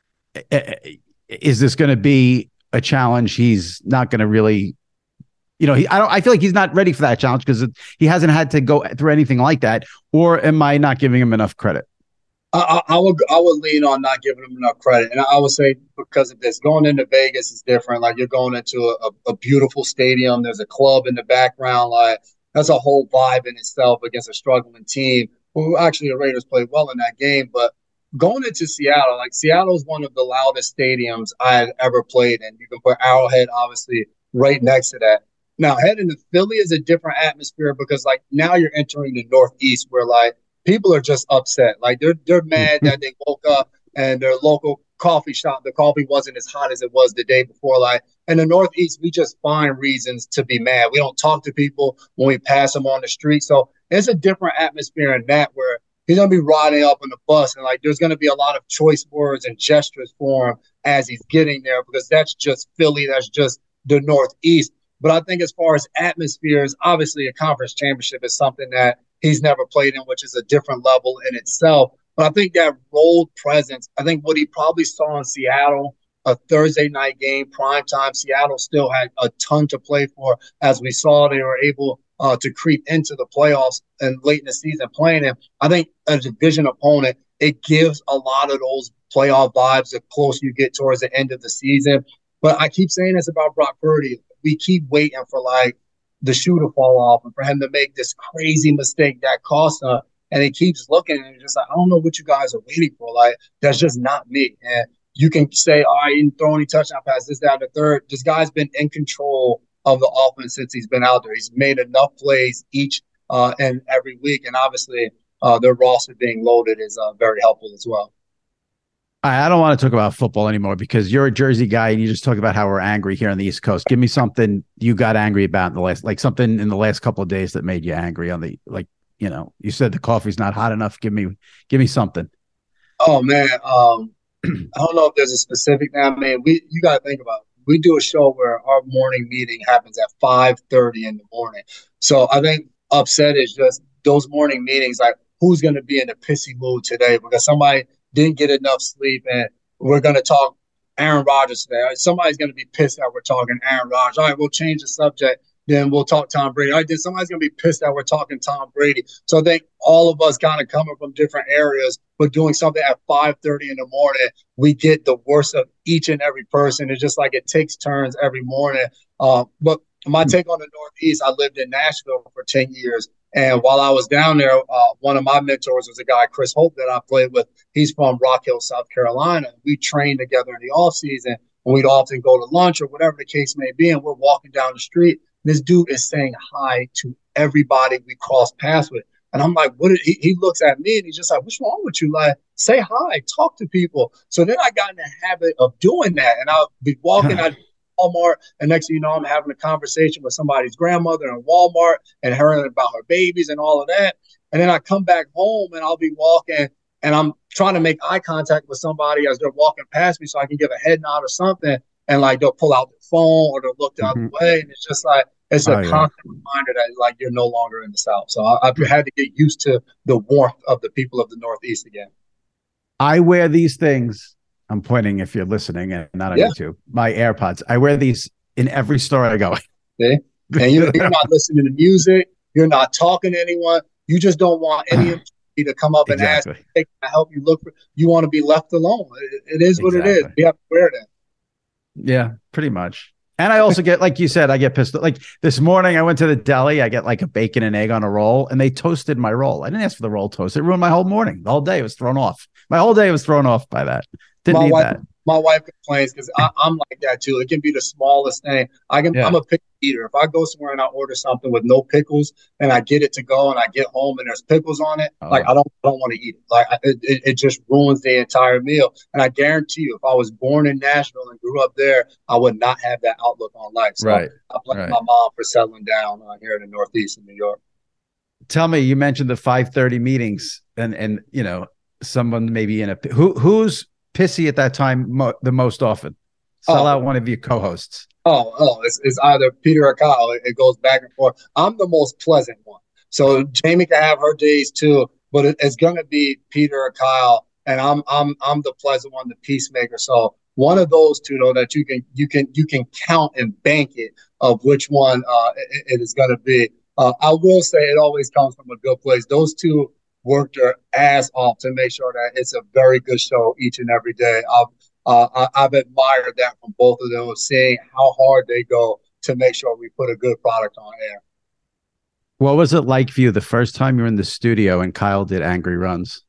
Is this going to be a challenge he's not going to really, you know, he, I don't, I feel like he's not ready for that challenge because he hasn't had to go through anything like that. Or am I not giving him enough credit? I, I would I would lean on not giving him enough credit, and I would say because of this, going into Vegas is different. Like, you're going into a, a beautiful stadium. There's a club in the background. Like, that's a whole vibe in itself against a struggling team. Who actually the Raiders played well in that game, but going into Seattle, like Seattle is one of the loudest stadiums I've ever played in. You can put Arrowhead obviously right next to that. Now, heading to Philly is a different atmosphere because like now you're entering the Northeast where like people are just upset. Like they're they're mad that they woke up and their local coffee shop, the coffee wasn't as hot as it was the day before. Like in the Northeast, we just find reasons to be mad. We don't talk to people when we pass them on the street. So it's a different atmosphere in that where he's going to be riding up on the bus and like there's going to be a lot of choice words and gestures for him as he's getting there because that's just Philly. That's just the Northeast. But I think as far as atmospheres, obviously a conference championship is something that he's never played in, which is a different level in itself. But I think that road presence, I think what he probably saw in Seattle, a Thursday night game, primetime, Seattle still had a ton to play for. As we saw, they were able uh, to creep into the playoffs and late in the season playing him. I think as a division opponent, it gives a lot of those playoff vibes the closer you get towards the end of the season. But I keep saying this about Brock Purdy. We keep waiting for, like, the shoe to fall off and for him to make this crazy mistake that cost him. And he keeps looking and he's just like, I don't know what you guys are waiting for. Like, that's just not me. And you can say, all right, he didn't throw any touchdown passes, this, that, the third. This guy's been in control of the offense since he's been out there. He's made enough plays each uh, and every week. And obviously, uh, their roster being loaded is uh, very helpful as well. I don't want to talk about football anymore because you're a Jersey guy and you just talk about how we're angry here on the East Coast. Give me something you got angry about in the last, like something in the last couple of days that made you angry on the, like, you know, you said the coffee's not hot enough. Give me, give me something. Oh man. Um, I don't know if there's a specific now, man. We, you got to think about it. We do a show where our morning meeting happens at five thirty in the morning. So I think upset is just those morning meetings, like who's going to be in a pissy mood today because somebody didn't get enough sleep, and we're going to talk Aaron Rodgers today. Somebody's going to be pissed that we're talking Aaron Rodgers. All right, we'll change the subject. Then we'll talk Tom Brady. All right, then somebody's going to be pissed that we're talking Tom Brady. So I think all of us kind of coming from different areas, but doing something at five thirty in the morning, we get the worst of each and every person. It's just like it takes turns every morning. Uh, but my take on the Northeast, I lived in Nashville for ten years. And while I was down there, uh, one of my mentors was a guy, Chris Hope, that I played with. He's from Rock Hill, South Carolina. We trained together in the off season, and we'd often go to lunch or whatever the case may be. And we're walking down the street. This dude is saying hi to everybody we cross paths with. And I'm like, what? Did, he, he looks at me and he's just like, what's wrong with you? Like, say hi, talk to people. So then I got in the habit of doing that. And I'll be walking out Walmart, and next thing you know, I'm having a conversation with somebody's grandmother in Walmart and her about her babies and all of that. And then I come back home and I'll be walking and I'm trying to make eye contact with somebody as they're walking past me so I can give a head nod or something. And like they'll pull out their phone or they'll look the mm-hmm. other way. And it's just like, it's a Oh, yeah. constant reminder that like you're no longer in the South. So I, I've had to get used to the warmth of the people of the Northeast again. I wear these things. I'm pointing if you're listening and not on Yeah. YouTube. My AirPods. I wear these in every store I go. See? And you're, you're not listening to music. You're not talking to anyone. You just don't want any employee to come up and Exactly. ask, hey, can I help you look for? You want to be left alone. It, it is what Exactly. it is. We have to wear that. Yeah, pretty much. And I also get, like you said, I get pissed. Like this morning, I went to the deli. I get like a bacon and egg on a roll, and they toasted my roll. I didn't ask for the roll toast. It ruined my whole morning. The whole day was thrown off. My whole day was thrown off by that. Didn't my need wife, that. My wife complains because I'm like that too. It can be the smallest thing. I can. Yeah. I'm a picky eater. If I go somewhere and I order something with no pickles, and I get it to go, and I get home and there's pickles on it, Oh. like I don't, I don't want to eat it. Like I, it, it just ruins the entire meal. And I guarantee you, if I was born in Nashville and grew up there, I would not have that outlook on life. So Right. I blame Right. my mom for settling down uh, here in the Northeast in New York. Tell me, you mentioned the five thirty meetings, and and you know someone maybe in a who who's pissy at that time mo- the most often. Sell Oh. out one of your co-hosts. Oh, oh, it's, it's either Peter or Kyle. It, it goes back and forth. I'm the most pleasant one. So Jamie can have her days too, but it, it's gonna be Peter or Kyle, and I'm I'm I'm the pleasant one, the peacemaker. So one of those two, though, that you can you can you can count and bank it of which one uh, it, it is gonna be. Uh, I will say it always comes from a good place. Those two work their ass off to make sure that it's a very good show each and every day. I've Uh, I, I've admired that from both of them, seeing how hard they go to make sure we put a good product on air. What was it like for you the first time you were in the studio and Kyle did Angry Runs?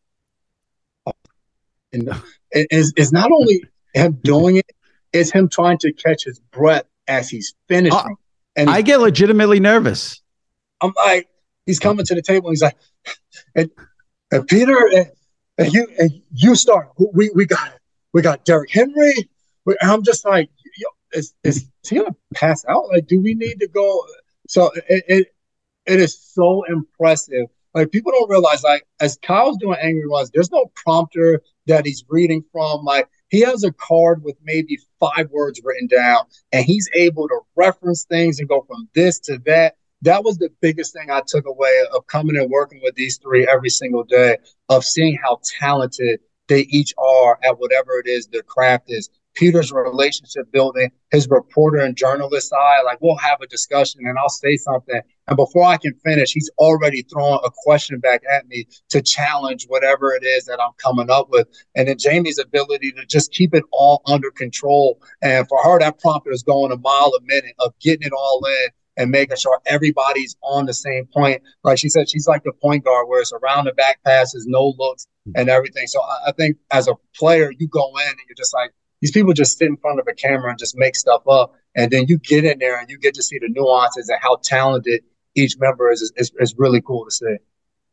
And it is it's not only him doing it, it's him trying to catch his breath as he's finishing. Uh, and I he's, get legitimately nervous. I'm like, he's coming to the table. And he's like, and, and Peter, and, and you, and you start. We we got it. We got Derrick Henry. We, and I'm just like, yo, is, is, is he gonna pass out? Like, do we need to go? So it, it it is so impressive. Like, people don't realize, like, as Kyle's doing Angry Runs, there's no prompter that he's reading from. Like, he has a card with maybe five words written down, and he's able to reference things and go from this to that. That was the biggest thing I took away of coming and working with these three every single day, of seeing how talented they each are at whatever it is their craft is. Peter's relationship building, his reporter and journalist side, like, we'll have a discussion and I'll say something, and before I can finish, he's already throwing a question back at me to challenge whatever it is that I'm coming up with. And then Jamie's ability to just keep it all under control. And for her, that prompter is going a mile a minute of getting it all in and making sure everybody's on the same point. Like she said, she's like the point guard, where it's around the back passes, no looks, and everything. So I, I think as a player, you go in and you're just like, these people just sit in front of a camera and just make stuff up. And then you get in there and you get to see the nuances and how talented each member is. It's, it's really cool to see.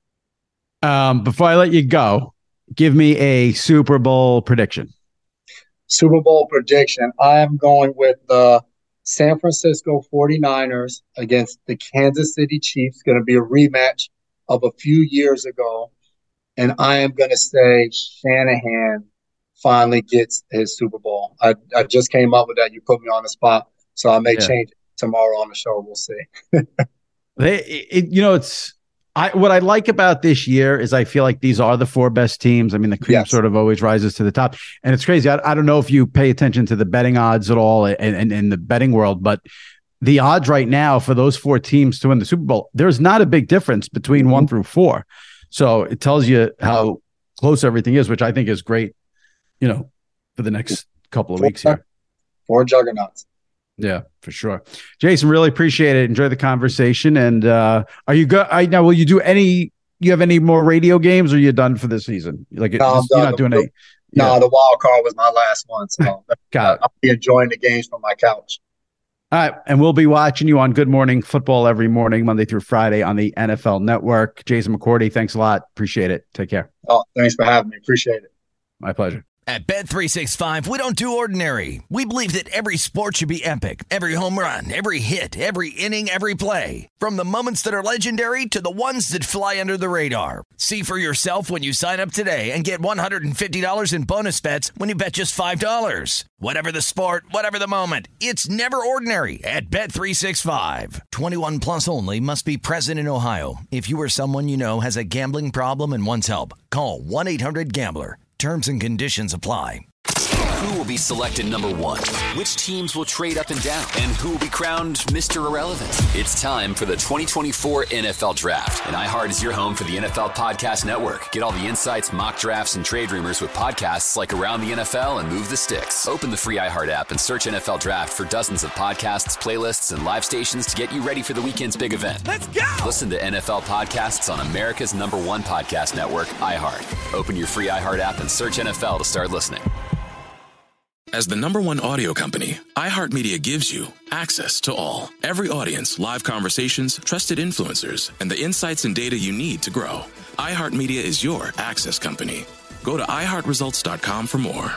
Um, before I let you go, give me a Super Bowl prediction. Super Bowl prediction. I am going with the San Francisco forty-niners against the Kansas City Chiefs. Going to be a rematch of a few years ago. And I am going to say Shanahan finally gets his Super Bowl. I, I just came up with that. You put me on the spot. So I may Yeah. change it tomorrow on the show. We'll see. They, it, you know, it's I. What I like about this year is I feel like these are the four best teams. I mean, the cream Yes. sort of always rises to the top, and it's crazy. I, I don't know if you pay attention to the betting odds at all, and in, in, in the betting world, but the odds right now for those four teams to win the Super Bowl, there's not a big difference between Mm-hmm. one through four. So it tells you how close everything is, which I think is great. You know, for the next couple of weeks here. Four juggernauts. Yeah, for sure. Jason, really appreciate it. Enjoy the conversation. And uh, are you good? I now, will you do any, you have any more radio games, or are you done for this season? Like, No, I'm just- you're done. not doing The- any. No, Yeah. the wild card was my last one. So Got it. I'll be enjoying the games from my couch. All right. And we'll be watching you on Good Morning Football every morning, Monday through Friday on the N F L Network. Jason McCourty, thanks a lot. Appreciate it. Take care. Oh, thanks for having me. Appreciate it. My pleasure. At Bet three sixty-five, we don't do ordinary. We believe that every sport should be epic. Every home run, every hit, every inning, every play. From the moments that are legendary to the ones that fly under the radar. See for yourself when you sign up today and get one hundred fifty dollars in bonus bets when you bet just five dollars. Whatever the sport, whatever the moment, it's never ordinary at Bet three sixty-five. twenty-one plus only. Must be present in Ohio. If you or someone you know has a gambling problem and wants help, call one eight hundred gambler. Terms and conditions apply. Who will be selected number one? Which teams will trade up and down? And who will be crowned Mister Irrelevant? It's time for the twenty twenty-four N F L Draft. And iHeart is your home for the N F L Podcast Network. Get all the insights, mock drafts, and trade rumors with podcasts like Around the N F L and Move the Sticks. Open the free iHeart app and search N F L Draft for dozens of podcasts, playlists, and live stations to get you ready for the weekend's big event. Let's go! Listen to N F L podcasts on America's number one podcast network, iHeart. Open your free iHeart app and search N F L to start listening. As the number one audio company, iHeartMedia gives you access to all. Every audience, live conversations, trusted influencers, and the insights and data you need to grow. iHeartMedia is your access company. Go to i heart results dot com for more.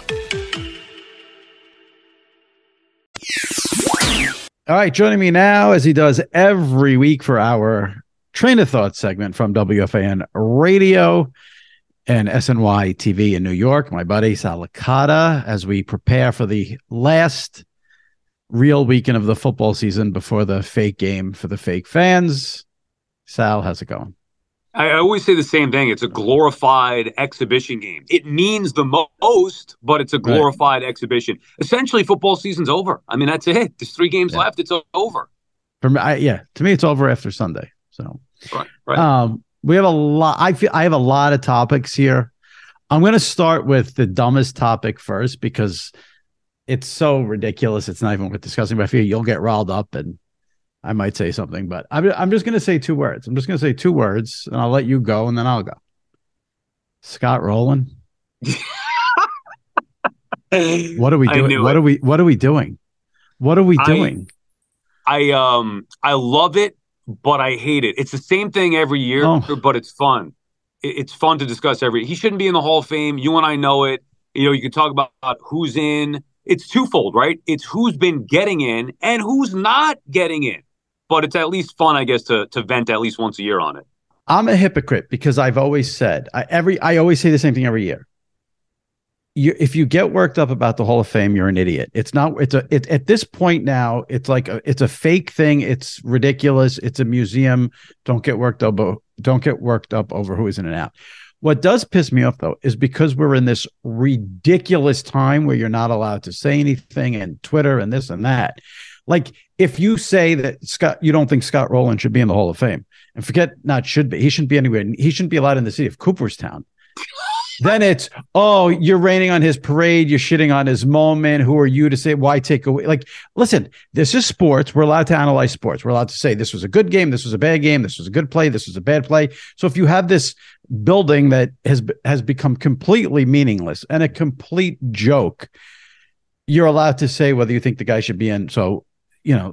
All right, joining me now, as he does every week for our Train of Thought segment from W F A N Radio and S N Y T V in New York, my buddy Sal Licata, as we prepare for the last real weekend of the football season before the fake game for the fake fans. Sal, how's it going? I always say the same thing. It's a glorified exhibition game. It means the most, but it's a glorified right. exhibition. Essentially, football season's over. I mean, that's it. There's three games yeah. left. It's over. For me, I, yeah, to me, it's over after Sunday. So, right, right. Um, we have a lot. I feel I have a lot of topics here. I'm going to start with the dumbest topic first because it's so ridiculous. It's not even worth discussing. But I feel you'll get riled up, and I might say something. But I'm I'm just going to say two words. I'm just going to say two words, and I'll let you go, and then I'll go. Scott Rowland. What are we doing? What it. are we What are we doing? What are we doing? I, I um I love it. But I hate it. It's the same thing every year, oh. but it's fun. It's fun to discuss every. He shouldn't be in the Hall of Fame. You and I know it. You know, you can talk about who's in. It's twofold, right? It's who's been getting in and who's not getting in. But it's at least fun, I guess, to to vent at least once a year on it. I'm a hypocrite because I've always said I every I always say the same thing every year. You, if you get worked up about the Hall of Fame, you're an idiot. It's not. It's a. It, at this point now, it's like a, it's a fake thing. It's ridiculous. It's a museum. Don't get worked up. Don't get worked up over who is in and out. What does piss me off though is because we're in this ridiculous time where you're not allowed to say anything, and Twitter and this and that. Like if you say that Scott, you don't think Scott Rowland should be in the Hall of Fame, and forget not should be. He shouldn't be anywhere. He shouldn't be allowed in the city of Cooperstown. Then it's, oh, you're raining on his parade. You're shitting on his moment. Who are you to say, why take away? Like, listen, this is sports. We're allowed to analyze sports. We're allowed to say this was a good game. This was a bad game. This was a good play. This was a bad play. So if you have this building that has, has become completely meaningless and a complete joke, you're allowed to say whether you think the guy should be in. So, you know,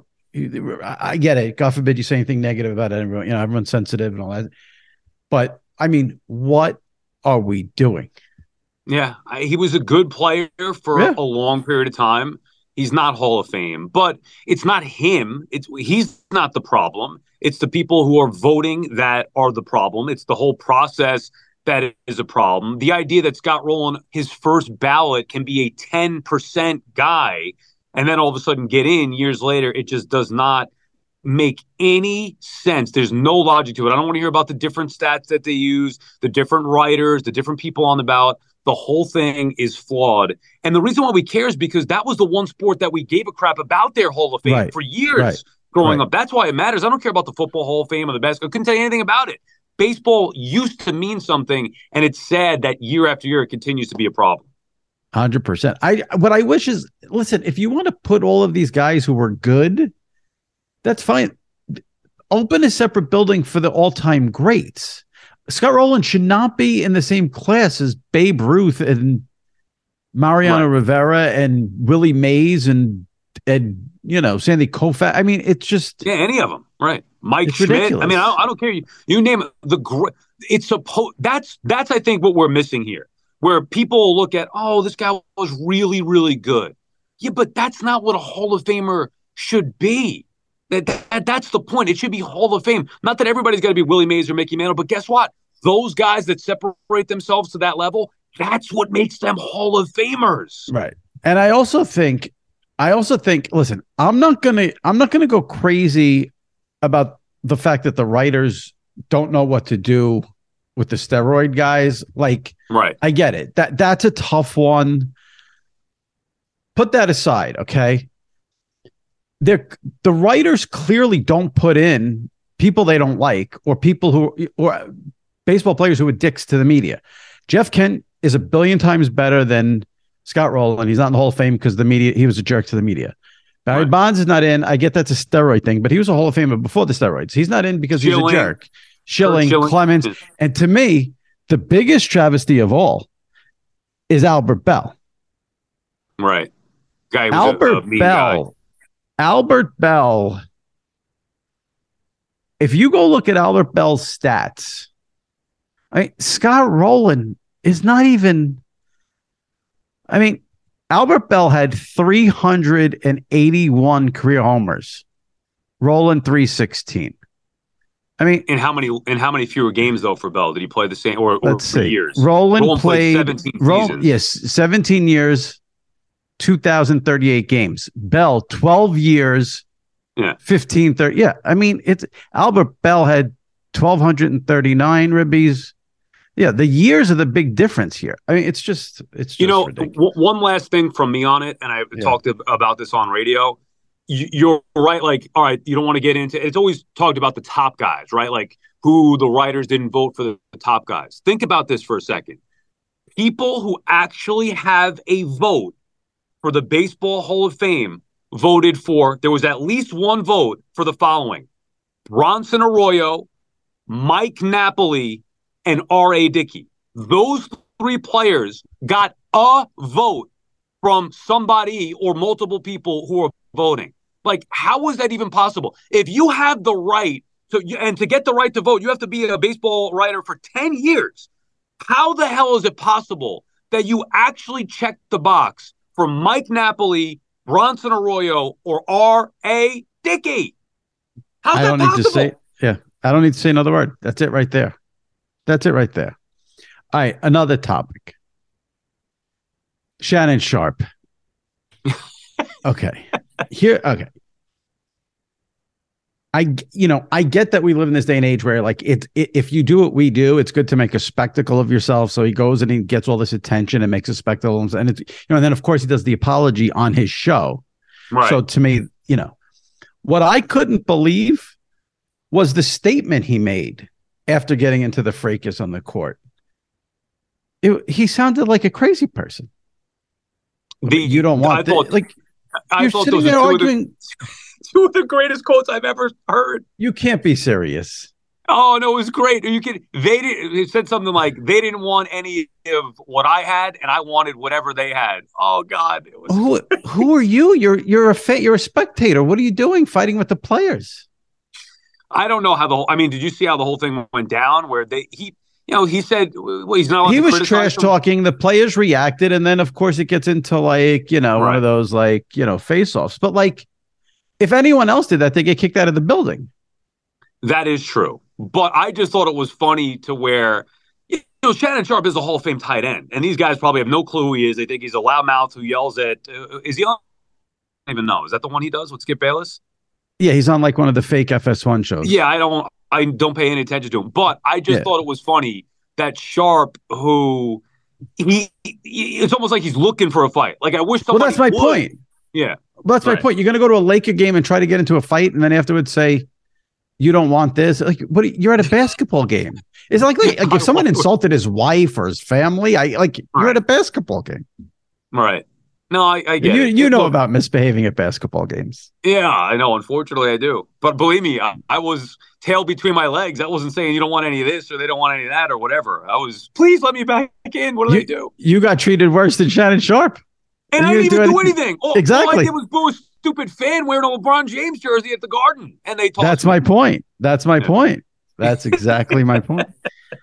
I get it. God forbid you say anything negative about it. Everyone, you know, everyone's sensitive and all that. But I mean, what are we doing? Yeah, I, he was a good player for yeah. a long period of time. He's not Hall of Fame, but it's not him. It's he's not the problem. It's the people who are voting that are the problem. It's the whole process that is a problem. The idea that Scott Rowland, his first ballot can be a ten percent guy and then all of a sudden get in years later, it just does not make any sense. There's no logic to it. I don't want to hear about the different stats that they use, the different writers, the different people on the ballot. The whole thing is flawed. And the reason why we care is because that was the one sport that we gave a crap about their Hall of Fame right. for years right. growing right. up. That's why it matters. I don't care about the Football Hall of Fame or the basketball. I couldn't tell you anything about it. Baseball used to mean something, and it's sad that year after year it continues to be a problem. one hundred percent. I what I wish is, listen, if you want to put all of these guys who were good, that's fine. Open a separate building for the all-time greats. Scott Rowland should not be in the same class as Babe Ruth and Mariano right. Rivera and Willie Mays and, and you know, Sandy Koufax. I mean, it's just... Yeah, any of them. Right. Mike Schmidt. Ridiculous. I mean, I don't, I don't care. You, you name it. The gr- It's supposed... That's, that's, I think, what we're missing here. where people look at, oh, this guy was really, really good. Yeah, but that's not what a Hall of Famer should be. That, that That's the point. It should be Hall of Fame. Not that everybody's got to be Willie Mays or Mickey Mantle, but guess what? Those guys that separate themselves to that level, that's what makes them Hall of Famers. Right. And I also think, I also think, listen, I'm not gonna, I'm not gonna go crazy about the fact that the writers don't know what to do with the steroid guys. Like, right. I get it. That that's a tough one. Put that aside, okay? They're, the writers clearly don't put in people they don't like or people who or baseball players who are dicks to the media. Jeff Kent is a billion times better than Scott Rowland. He's not in the Hall of Fame because the media, he was a jerk to the media. Barry right. Bonds is not in. I get that's a steroid thing, but he was a Hall of Famer before the steroids. He's not in because Schilling, he's a jerk. Schilling, Schilling, Clemens. And to me, the biggest travesty of all is Albert Bell. Right. Guy was Albert a, a mean Bell. Guy. Albert Bell. If you go look at Albert Bell's stats, I mean, Scott Rowland is not even. I mean, Albert Bell had three hundred eighty-one career homers. Rowland three sixteen. I mean, in how many in how many fewer games though for Bell did he play the same or, or let's for see. years? Rowland, Rowland played, played seventeen Roll, seasons. Yes, seventeen years, two thousand thirty-eight games. Bell twelve years, yeah, fifteen thirty. Yeah, I mean, it's Albert Bell had twelve thirty-nine ribbies. Yeah, the years are the big difference here. I mean, it's just, it's just you know, ridiculous. W- one last thing from me on it, and I've yeah. talked about this on radio. You, you're right. Like, all right, you don't want to get into it's always talked about the top guys, right? Like who the writers didn't vote for the, the top guys. Think about this for a second. People who actually have a vote for the Baseball Hall of Fame voted for, there was at least one vote for the following: Bronson Arroyo, Mike Napoli, and R A. Dickey. Those three players got a vote from somebody or multiple people who are voting. Like, how is that even possible? If you have the right to, and to get the right to vote, you have to be a baseball writer for ten years. How the hell is it possible that you actually checked the box for Mike Napoli, Bronson Arroyo, or R A. Dickey? How's I that don't possible? need to say, yeah, I don't need to say another word. That's it right there. That's it right there. All right, another topic. Shannon Sharpe. Okay. Here, okay. I, you know, I get that we live in this day and age where, like, it, it, if you do what we do, it's good to make a spectacle of yourself. So he goes and he gets all this attention and makes a spectacle. And it's, you know, and then of course he does the apology on his show. Right. So to me, you know, what I couldn't believe was the statement he made after getting into the fracas on the court. It, he sounded like a crazy person. The, you don't want I thought, this, like I you're thought sitting those there are two arguing. Of the, two of the greatest quotes I've ever heard. You can't be serious. Oh no, it was great. You can. They did. It said something like they didn't want any of what I had, and I wanted whatever they had. Oh God, it was. Who who are you? You're you're a fa- you're a spectator. What are you doing, fighting with the players? I don't know how the whole. I mean, did you see how the whole thing went down? Where they he. You know, he said well, he's not. He was trash talking. The players reacted, and then of course it gets into like you know right. one of those like you know face offs. But like, if anyone else did that, they get kicked out of the building. That is true. But I just thought it was funny to where you know Shannon Sharpe is a Hall of Fame tight end, and these guys probably have no clue who he is. They think he's a loudmouth who yells at. Uh, is he on? I don't even know. Is that the one he does with Skip Bayless? Yeah, he's on like one of the fake F S one shows. Yeah, I don't. I don't pay any attention to him, but I just yeah. thought it was funny that Sharpe, who he, he, it's almost like he's looking for a fight. Like I wish. Well, that's my would. point. Yeah, well, that's right. my point. You're going to go to a Laker game and try to get into a fight, and then afterwards say, "You don't want this." Like, what? You're at a basketball game. It's like, like, like if someone insulted his wife or his family, I like you're right. at a basketball game. Right. No, I, I get you. it. You it, know look, about misbehaving at basketball games. Yeah, I know. Unfortunately, I do. But believe me, I, I was tail between my legs. I wasn't saying you don't want any of this or they don't want any of that or whatever. I was, please let me back in. What do you, they do? You got treated worse than Shannon Sharpe. And, and I didn't even do anything. anything. All, exactly. All I did was boo a stupid fan wearing a LeBron James jersey at the Garden. And they talked That's to my me. point. That's my yeah. point. That's exactly my point.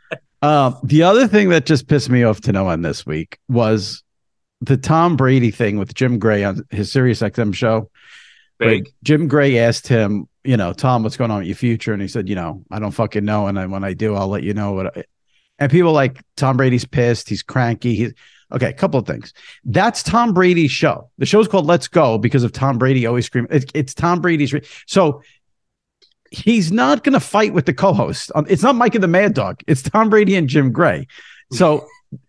Um, the other thing that just pissed me off to no end this week was the Tom Brady thing with Jim Gray on his Sirius X M show. Big. Jim Gray asked him, you know, Tom, what's going on with your future? And he said, you know, I don't fucking know. And then when I do, I'll let you know what. I... And people like Tom Brady's pissed. He's cranky. He's okay. A couple of things. That's Tom Brady's show. The show's called Let's Go because of Tom Brady always screaming. It's, it's Tom Brady's. Re- so he's not going to fight with the co-host. It's not Mike and the Mad Dog. It's Tom Brady and Jim Gray. So,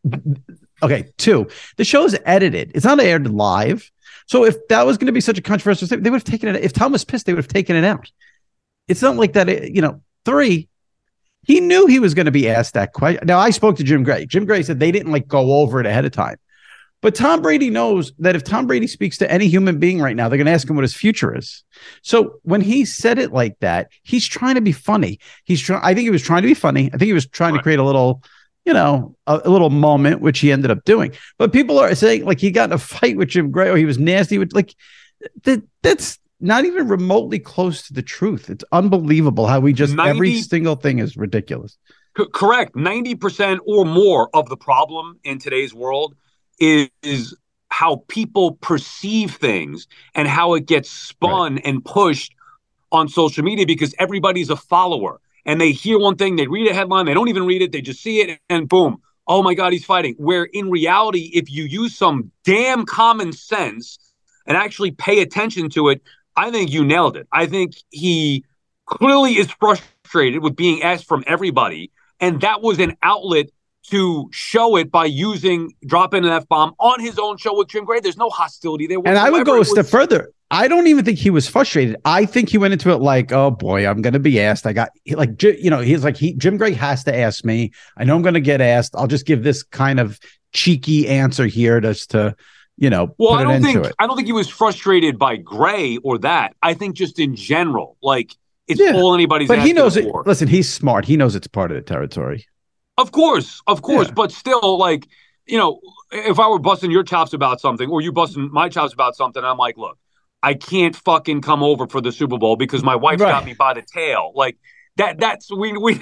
okay. Two, the show's edited. It's not aired live. So if that was going to be such a controversial thing, they would have taken it. If Tom was pissed, they would have taken it out. It's not like that. You know, three, he knew he was going to be asked that question. Now, I spoke to Jim Gray. Jim Gray said they didn't like go over it ahead of time. But Tom Brady knows that if Tom Brady speaks to any human being right now, they're going to ask him what his future is. So when he said it like that, he's trying to be funny. He's trying. I think he was trying to be funny. I think he was trying right. to create a little, you know, a, a little moment, which he ended up doing. But people are saying like he got in a fight with Jim Gray or he was nasty with like that. That's not even remotely close to the truth. It's unbelievable how we just ninety every single thing is ridiculous. C- correct. ninety percent or more of the problem in today's world is, is how people perceive things and how it gets spun right. and pushed on social media because everybody's a follower and they hear one thing, they read a headline, they don't even read it, they just see it and boom, oh my God, he's fighting. Where in reality, if you use some damn common sense and actually pay attention to it, I think you nailed it. I think he clearly is frustrated with being asked from everybody. And that was an outlet to show it by using, dropping an F-bomb on his own show with Jim Gray. There's no hostility there. And I would go a step further. I don't even think he was frustrated. I think he went into it like, oh boy, I'm going to be asked. I got like, you know, he's like, he, Jim Gray has to ask me. I know I'm going to get asked. I'll just give this kind of cheeky answer here just to, you know, well, put I don't an end think, to it. I don't think he was frustrated by Gray or that. I think just in general, like it's yeah, all anybody's but he knows it. For. Listen, he's smart. He knows it's part of the territory. Of course, of course. Yeah. But still, like, you know, if I were busting your chops about something or you busting my chops about something, I'm like, look, I can't fucking come over for the Super Bowl because my wife's right. got me by the tail. Like that, that's we, we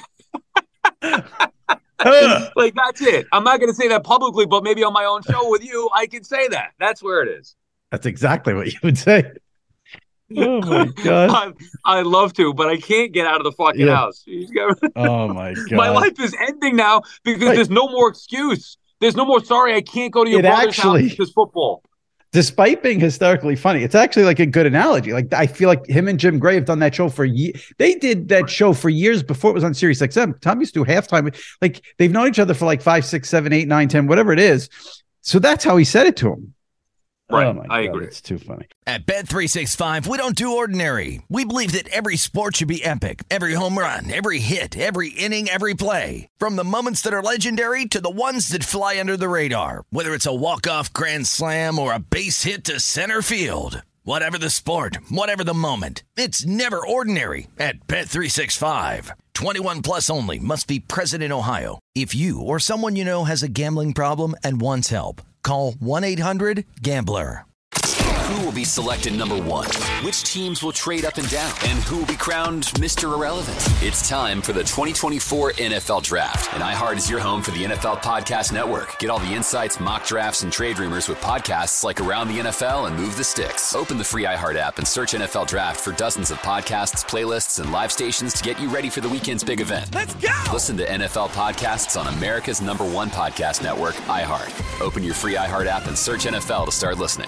like, that's it. I'm not going to say that publicly, but maybe on my own show with you, I can say that. That's where it is. That's exactly what you would say. Oh my God. I, I love to, but I can't get out of the fucking yeah. house. Oh my God. My life is ending now because right. there's no more excuse. There's no more, sorry, I can't go to your it brother's actually, house because football. Despite being hysterically funny, it's actually like a good analogy. Like I feel like him and Jim Gray have done that show for years. They did that show for years before it was on Sirius X M. Tom used to do halftime. Like they've known each other for like five, six, seven, eight, nine, ten, whatever it is. So that's how he said it to him. Right, oh my I God, agree. It's too funny. At Bet three sixty-five, we don't do ordinary. We believe that every sport should be epic. Every home run, every hit, every inning, every play. From the moments that are legendary to the ones that fly under the radar. Whether it's a walk-off grand slam or a base hit to center field. Whatever the sport, whatever the moment. It's never ordinary at Bet three sixty-five. twenty-one plus only. Must be present in Ohio. If you or someone you know has a gambling problem and wants help, call one eight hundred gambler. Who will be selected number one? Which teams will trade up and down? And who will be crowned Mister Irrelevant? It's time for the twenty twenty-four N F L Draft. And iHeart is your home for the N F L Podcast Network. Get all the insights, mock drafts, and trade rumors with podcasts like Around the N F L and Move the Sticks. Open the free iHeart app and search N F L Draft for dozens of podcasts, playlists, and live stations to get you ready for the weekend's big event. Let's go! Listen to N F L podcasts on America's number one podcast network, iHeart. Open your free iHeart app and search N F L to start listening.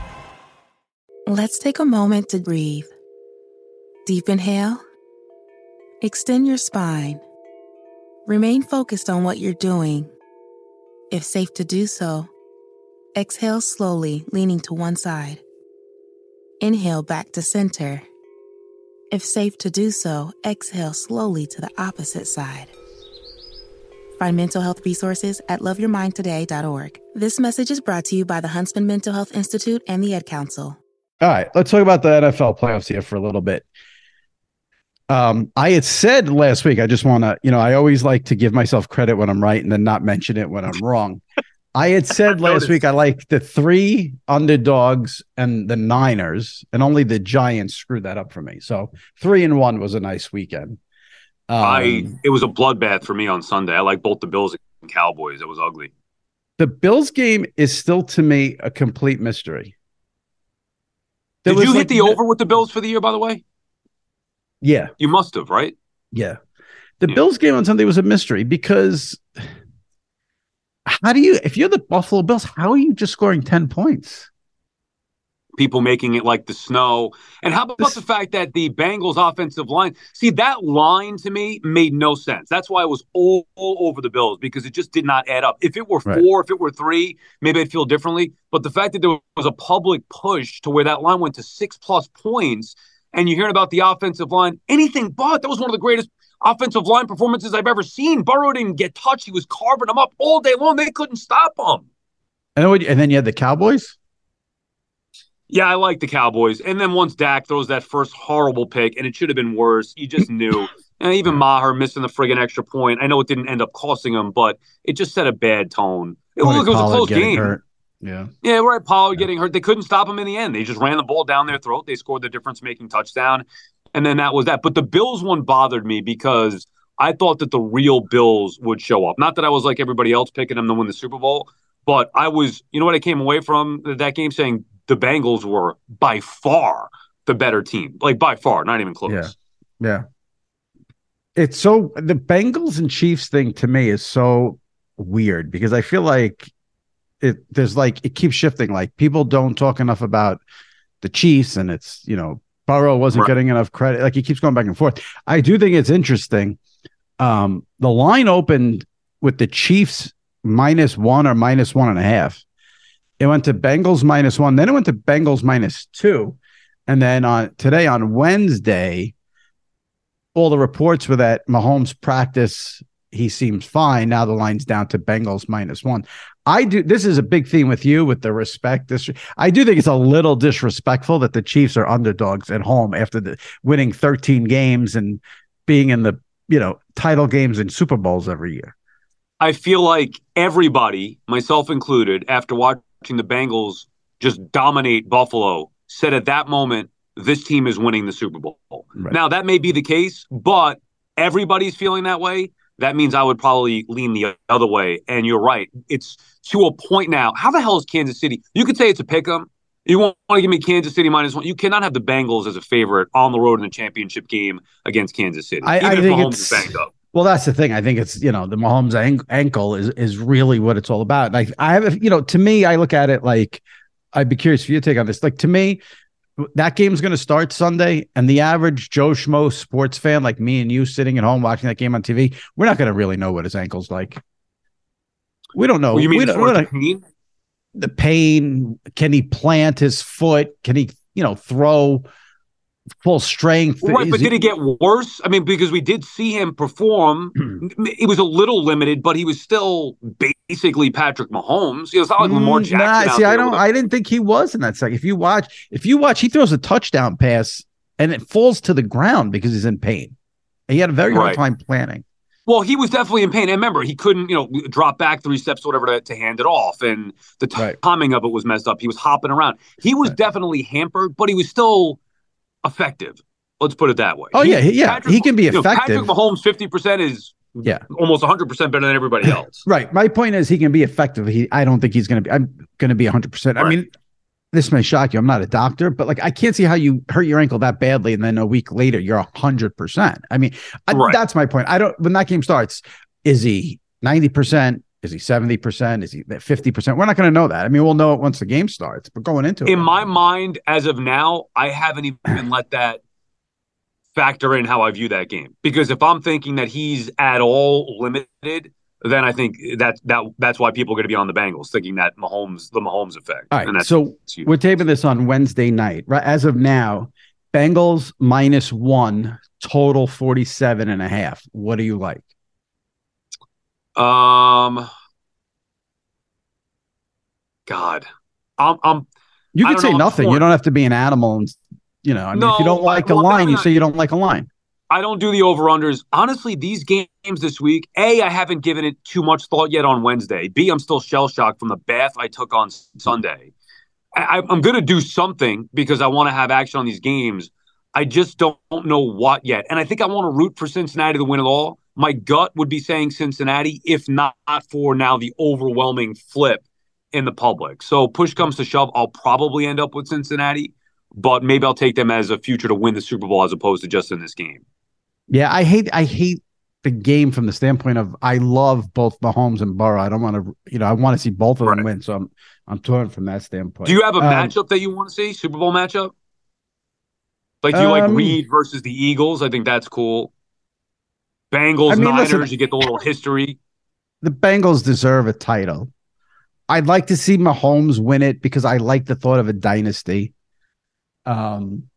Let's take a moment to breathe. Deep inhale. Extend your spine. Remain focused on what you're doing. If safe to do so, exhale slowly, leaning to one side. Inhale back to center. If safe to do so, exhale slowly to the opposite side. Find mental health resources at love your mind today dot org. This message is brought to you by the Huntsman Mental Health Institute and the Ed Council. All right, let's talk about the N F L playoffs here for a little bit. Um, I had said last week, I just want to, you know, I always like to give myself credit when I'm right and then not mention it when I'm wrong. I had said last week I like the three underdogs and the Niners, and only the Giants screwed that up for me. So three and one was a nice weekend. Um, I it was a bloodbath for me on Sunday. I like both the Bills and Cowboys. It was ugly. The Bills game is still to me a complete mystery. There Did you hit like, the over with the Bills for the year, by the way? Yeah. You must have, right? Yeah. The yeah. Bills game on Sunday was a mystery because how do you, if you're the Buffalo Bills, how are you just scoring ten points? People making it like the snow. And how about this, the fact that the Bengals offensive line, see, that line to me made no sense. That's why I was all, all over the Bills, because it just did not add up. If it were right. four, if it were three, maybe I'd feel differently. But the fact that there was a public push to where that line went to six plus points, and you're hearing about the offensive line, anything but. That was one of the greatest offensive line performances I've ever seen. Burrow didn't get touched. He was carving them up all day long. They couldn't stop him. And, and then you had the Cowboys? Yeah, I like the Cowboys. And then once Dak throws that first horrible pick, and it should have been worse, you just knew. And even Maher missing the friggin' extra point. I know it didn't end up costing him, but it just set a bad tone. It, look, it was a close game. Hurt. Yeah. Yeah, right. Pollard yeah. getting hurt. They couldn't stop him in the end. They just ran the ball down their throat. They scored the difference-making touchdown. And then that was that. But the Bills one bothered me because I thought that the real Bills would show up. Not that I was like everybody else picking them to win the Super Bowl, but I was, you know what I came away from that game saying? The Bengals were by far the better team, like by far, not even close. Yeah. Yeah. It's so the Bengals and Chiefs thing to me is so weird because I feel like it, there's like, it keeps shifting. Like people don't talk enough about the Chiefs and it's, you know, Burrow wasn't right. getting enough credit. Like he keeps going back and forth. I do think it's interesting. Um, the line opened with the Chiefs minus one or minus one and a half. It went to Bengals minus one. Then it went to Bengals minus two. And then on today on Wednesday, all the reports were that Mahomes practice, he seems fine. Now the line's down to Bengals minus one. I do. This is a big theme with you with the respect. This, I do think it's a little disrespectful that the Chiefs are underdogs at home after the winning thirteen games and being in the, you know, title games and Super Bowls every year. I feel like everybody, myself included, after watching the Bengals just dominate Buffalo, said at that moment, this team is winning the Super Bowl. Right. Now, that may be the case, but everybody's feeling that way. That means I would probably lean the other way. And you're right. It's to a point now. How the hell is Kansas City? You could say it's a pick 'em. You want to give me Kansas City minus one. You cannot have the Bengals as a favorite on the road in the championship game against Kansas City. I, even I if think Mahomes it's, is banged up. Well, that's the thing. I think it's, you know, the Mahomes ankle is is really what it's all about. Like I have, a, you know, to me, I look at it like, I'd be curious for your take on this. Like to me, that game's going to start Sunday, and the average Joe Schmo sports fan like me and you sitting at home watching that game on T V, we're not going to really know what his ankle's like. We don't know. Well, you mean we don't, the, pain? the pain? Can he plant his foot? Can he, you know, throw full strength? Right, Is but he, did it get worse? I mean, because we did see him perform. It was a little limited, but he was still basically Patrick Mahomes. You know, it's not like Lamar Jackson. Nah, out see, there I don't. with I didn't think he was in that second. If you watch, if you watch, he throws a touchdown pass and it falls to the ground because he's in pain. And he had a very hard right. time planning. Well, he was definitely in pain. And remember, he couldn't, you know, drop back three steps or whatever to, to hand it off. And the t- right. timing of it was messed up. He was hopping around. He was right. definitely hampered, but he was still effective. Let's put it that way. Oh, he, yeah. Yeah. Patrick, he can be you know, effective. Patrick Mahomes, fifty percent is yeah. almost one hundred percent better than everybody else. Right. My point is he can be effective. He, I don't think he's going to be, I'm going to be one hundred percent. Right. I mean, this may shock you. I'm not a doctor, but like, I can't see how you hurt your ankle that badly. And then a week later, you're one hundred percent. I mean, right. I, that's my point. I don't, when that game starts, is he ninety percent? Is he seventy percent? Is he fifty percent? We're not going to know that. I mean, we'll know it once the game starts, but going into it. In my mind, as of now, I haven't even let that factor in how I view that game. Because if I'm thinking that he's at all limited, then I think that that that's why people are going to be on the Bengals, thinking that Mahomes, the Mahomes effect. All right, and that's, so we're taping this on Wednesday night. Right as of now, Bengals minus one, total forty-seven and a half. What do you like? Um, God, I'm. I'm you could say know, nothing. You don't have to be an animal, and you know. I mean, no, if you don't like well, a line, not, you say you don't like a line. I don't do the over-unders. Honestly, these games this week, A, I haven't given it too much thought yet on Wednesday. B, I'm still shell-shocked from the bath I took on Sunday. I, I'm going to do something because I want to have action on these games. I just don't know what yet. And I think I want to root for Cincinnati to win it all. My gut would be saying Cincinnati, if not for now the overwhelming flip in the public. So push comes to shove, I'll probably end up with Cincinnati, but maybe I'll take them as a future to win the Super Bowl as opposed to just in this game. Yeah, I hate I hate the game from the standpoint of I love both Mahomes and Burrow. I don't want to, you know, I want to see both of them right. win. So I'm I'm torn from that standpoint. Do you have a um, matchup that you want to see? Super Bowl matchup? Like, do you um, like Reed versus the Eagles? I think that's cool. Bengals, I mean, Niners, listen, you get the little history. The Bengals deserve a title. I'd like to see Mahomes win it because I like the thought of a dynasty. Um,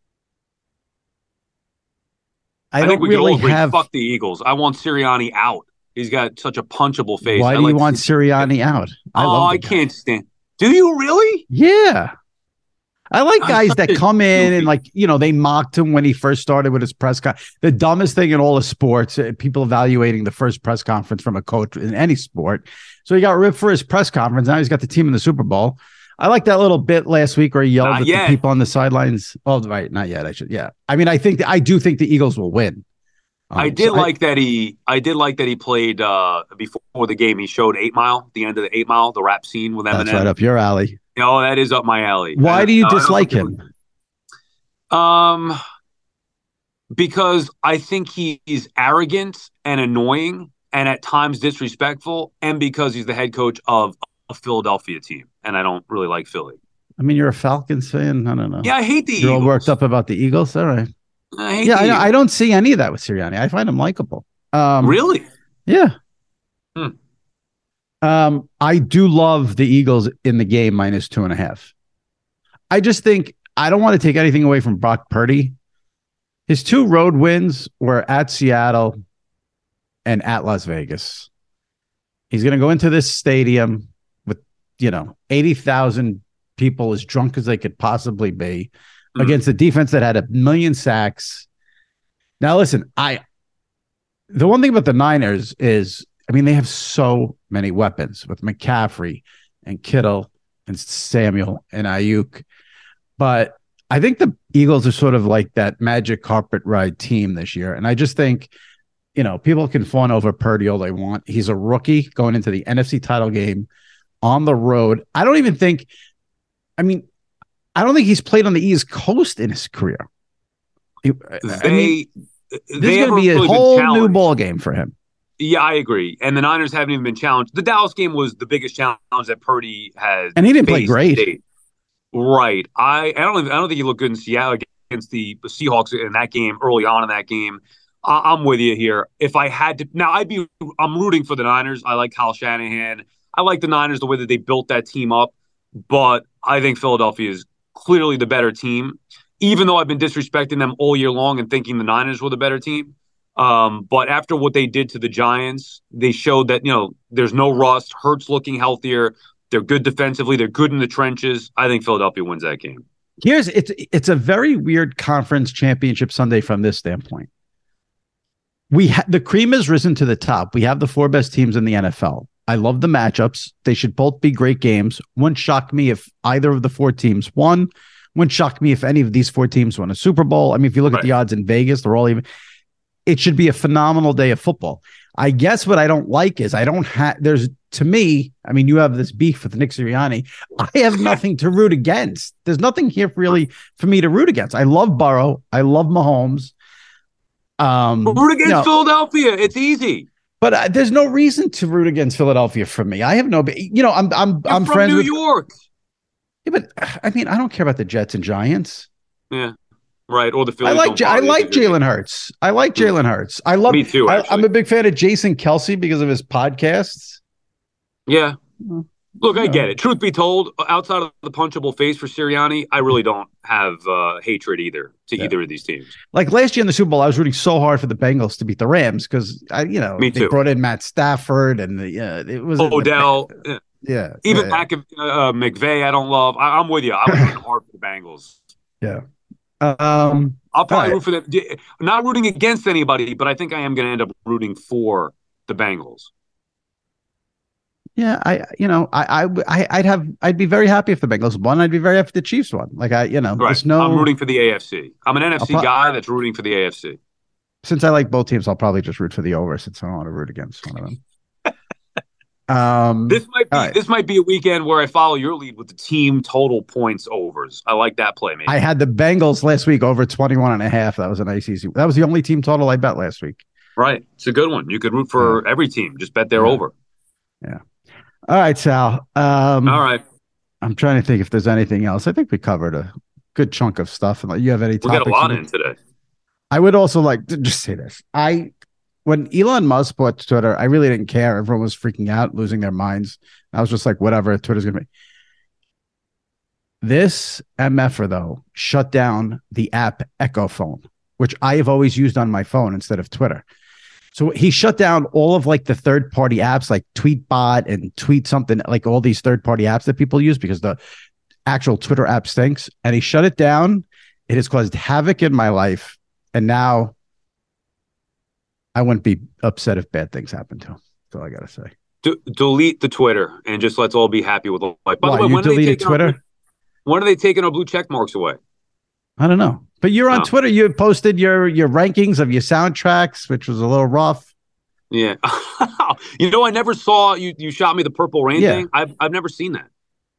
I, I don't think we really can all have. Fuck the Eagles. I want Sirianni out. He's got such a punchable face. Why I do like you want Sirianni out? I oh, I can't stand. Do you really? Yeah. I like guys that come in and, like, you know, they mocked him when he first started with his press con. The dumbest thing in all of sports, people evaluating the first press conference from a coach in any sport. So he got ripped for his press conference. Now he's got the team in the Super Bowl. I like that little bit last week where he yelled not at yet. the people on the sidelines. Oh, right. Not yet. I should. Yeah. I mean, I think that, I do think the Eagles will win. Um, I did so like I, that he. I did like that he played uh, before the game. He showed Eight Mile, the end of the Eight Mile, the rap scene with Eminem. That's right up your alley. You know, that is up my alley. Why I, do you uh, dislike him? Um, because I think he is arrogant and annoying, and at times disrespectful, and because he's the head coach of a Philadelphia team, and I don't really like Philly. I mean, you're a Falcons fan. I don't know. Yeah, I hate the you're Eagles. all worked up about the Eagles. All right. I hate yeah, the I, I don't see any of that with Sirianni. I find him likable. Um, really? Yeah. Hmm. Um, I do love the Eagles in the game minus two and a half. I just think I don't want to take anything away from Brock Purdy. His two road wins were at Seattle and at Las Vegas. He's going to go into this stadium with, you know, eighty thousand people as drunk as they could possibly be mm-hmm. against a defense that had a million sacks. Now, listen, I the one thing about the Niners is, I mean, they have so many weapons with McCaffrey and Kittle and Samuel and Ayuk. But I think the Eagles are sort of like that magic carpet ride team this year. And I just think, you know, people can fawn over Purdy all they want. He's a rookie going into the N F C title game on the road. I don't even think, I mean, I don't think he's played on the East Coast in his career. They, I mean, this is going to be a really whole new ball game for him. Yeah, I agree. And the Niners haven't even been challenged. The Dallas game was the biggest challenge that Purdy has. And he didn't play great. Right. I, I don't I don't think he looked good in Seattle against the Seahawks in that game, early on in that game. I, I'm with you here. If I had to, now I'd be, I'm rooting for the Niners. I like Kyle Shanahan. I like the Niners, the way that they built that team up. But I think Philadelphia is clearly the better team, even though I've been disrespecting them all year long and thinking the Niners were the better team. Um, but after what they did to the Giants, they showed that, you know, there's no rust. Hurts looking healthier. They're good defensively. They're good in the trenches. I think Philadelphia wins that game. Here's it's it's a very weird conference championship Sunday from this standpoint. We ha- the cream has risen to the top. We have the four best teams in the N F L. I love the matchups. They should both be great games. Wouldn't shock me if either of the four teams won. Wouldn't shock me if any of these four teams won a Super Bowl. I mean, if you look right. at the odds in Vegas, they're all even. It should be a phenomenal day of football. I guess what I don't like is I don't have, there's, to me, I mean, you have this beef with Nick Sirianni. I have nothing to root against. There's nothing here really for me to root against. I love Burrow. I love Mahomes. Um, root against you know, Philadelphia. It's easy. But uh, there's no reason to root against Philadelphia for me. I have no, you know, I'm, I'm, You're I'm from friends New with York. Yeah, but I mean, I don't care about the Jets and Giants. Yeah. Right, or the Phillies. I like I like Jalen Hurts. I like Jalen Hurts. I love. Me too. I, I'm a big fan of Jason Kelsey because of his podcasts. Yeah, look, I get it. Truth be told, outside of the punchable face for Sirianni, I really don't have uh, hatred either to yeah. either of these teams. Like last year in the Super Bowl, I was rooting so hard for the Bengals to beat the Rams because I, you know, Me they too. brought in Matt Stafford and the uh, it was Odell. The, yeah, even yeah, back yeah. uh, McVay, I don't love. I, I'm with you. I was rooting hard for the Bengals. Yeah. Um, I'll probably right. root for them. Not rooting against anybody, but I think I am going to end up rooting for the Bengals. Yeah, I you know I I I'd have I'd be very happy if the Bengals won. I'd be very happy if the Chiefs won. Like I you know right. there's no. I'm rooting for the A F C. I'm an N F C pro- guy that's rooting for the A F C. Since I like both teams, I'll probably just root for the over since I don't want to root against one of them. Um, this might be right. this might be a weekend where I follow your lead with the team total points overs. I like that play, man. I had the Bengals last week over twenty-one and a half. That was a nice easy. That was the only team total I bet last week. Right. It's a good one. You could root for yeah. every team. Just bet they're yeah. over. Yeah. All right, Sal. Um, All right. I'm trying to think if there's anything else. I think we covered a good chunk of stuff. You have any topics? We got a lot in today. I would also like to just say this. I When Elon Musk bought Twitter, I really didn't care. Everyone was freaking out, losing their minds. I was just like, whatever, Twitter's going to be. This MFer, though, shut down the app Echo Phone, which I have always used on my phone instead of Twitter. So he shut down all of like the third-party apps like Tweetbot and Tweet something, like all these third-party apps that people use because the actual Twitter app stinks. And he shut it down. It has caused havoc in my life. And now I wouldn't be upset if bad things happen to him. That's all I got to say. D- delete the Twitter and just let's all be happy with life. By Why, the way, you when deleted are they Twitter? Our, when are they taking our blue check marks away? I don't know. But you're on no. Twitter. You posted your your rankings of your soundtracks, which was a little rough. Yeah. You know, I never saw you. You shot me the Purple Rain yeah. thing. I've I've never seen that.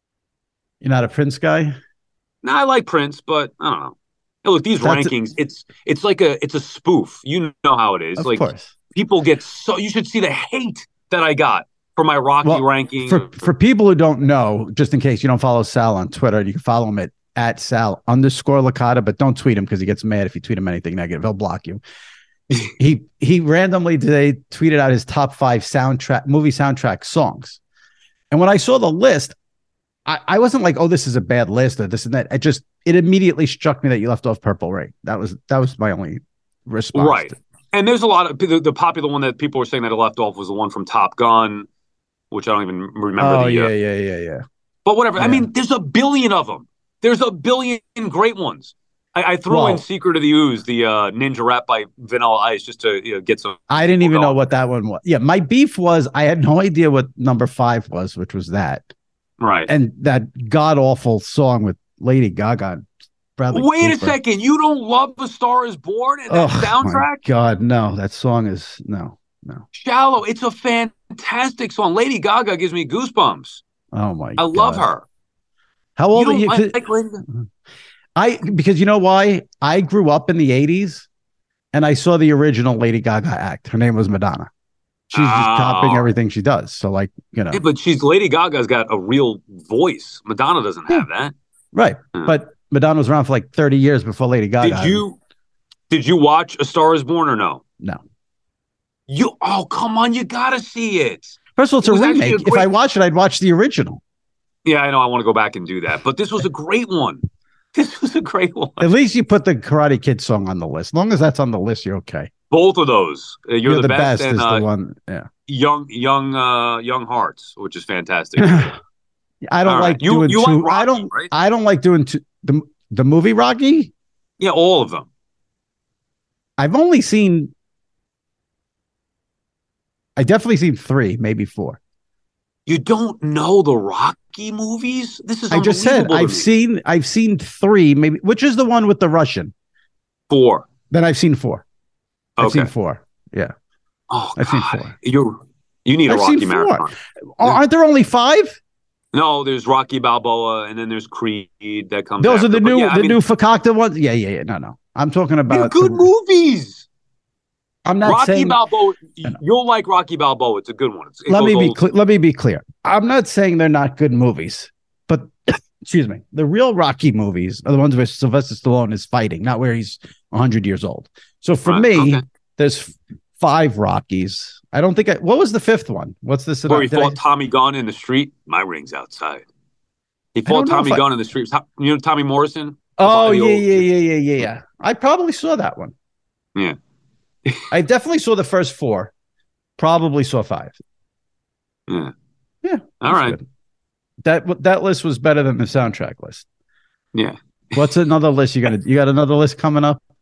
You're not a Prince guy? No, I like Prince, but I don't know. Hey, look, these That's rankings, a, it's it's like a it's a spoof. You know how it is. Of like course. People get so you should see the hate that I got for my Rocky well, ranking. For for people who don't know, just in case you don't follow Sal on Twitter, you can follow him at, at Sal underscore Licata, but don't tweet him because he gets mad if you tweet him anything negative. He'll block you. he he randomly today tweeted out his top five soundtrack movie soundtrack songs. And when I saw the list, I, I wasn't like, oh, this is a bad list or this and that. It just it immediately struck me that you left off Purple Rain. That was that was my only response. Right. To- And there's a lot of the, the popular one that people were saying that it left off was the one from Top Gun, which I don't even remember. Oh, the yeah, uh, yeah, yeah, yeah. But whatever. Yeah. I mean, there's a billion of them. There's a billion great ones. I, I threw Whoa. in Secret of the Ooze, the uh, Ninja Rap by Vanilla Ice, just to you know, get some. I didn't even going. know what that one was. Yeah, my beef was I had no idea what number five was, which was that. Right. And that god awful song with Lady Gaga. And Bradley Wait Cooper. a second. You don't love A Star Is Born and that oh, soundtrack? My God, no. That song is no, no. Shallow. It's a fantastic song. Lady Gaga gives me goosebumps. Oh my I God. love her. How old you are you? Like, like Lady Gaga? I because you know why? I grew up in the eighties and I saw the original Lady Gaga act. Her name was Madonna. She's just oh. copying everything she does. So like, you know. Yeah, but she's Lady Gaga's got a real voice. Madonna doesn't have yeah. that. Right. Yeah. But Madonna was around for like thirty years before Lady Gaga. Did you did you watch A Star Is Born or no? No. You oh come on, you gotta see it. First of all, it's it a remake. A great... If I watch it, I'd watch the original. Yeah, I know. I want to go back and do that. But this was a great one. This was a great one. At least you put the Karate Kid song on the list. As long as that's on the list, you're okay. Both of those. Uh, you're, you're the, the best, best and, is uh, the one. Yeah. Young, young, uh, young hearts, which is fantastic. I don't All like right. doing you, you two. like Rocky, I don't. Right? I don't like doing two, the the movie Rocky. Yeah, all of them. I've only seen. I definitely seen three, maybe four. You don't know the Rocky movies? This is. I just said I've me. seen. I've seen three, maybe. Which is the one with the Russian? Four. Then I've seen four. I've okay. seen four. Yeah. Oh, I've God. seen four. You're. You need a I've Rocky marathon. Aren't there only five? No, there's Rocky Balboa, and then there's Creed that comes. Those after. are the But new, yeah, the I mean, new Fakakta ones. Yeah, yeah, yeah. No, no. I'm talking about they're good the, movies. I'm not Rocky saying Balboa. You'll like Rocky Balboa. It's a good one. It's, it let me be old. cl- let me be clear. I'm not saying they're not good movies, but excuse me, the real Rocky movies are the ones where Sylvester Stallone is fighting, not where he's one hundred years old. So for right, me, okay. there's five Rockies. I don't think I. What was the fifth one? What's this? Where he Did fought I, Tommy Gunn in the street. My ring's outside. He fought Tommy I, Gunn in the street. You know Tommy Morrison? Oh yeah, yeah, yeah, yeah, yeah, yeah. I probably saw that one. Yeah. I definitely saw the first four. Probably saw five. Yeah. Yeah. All right. Good. That that list was better than the soundtrack list. Yeah. What's another list you got? You got another list coming up?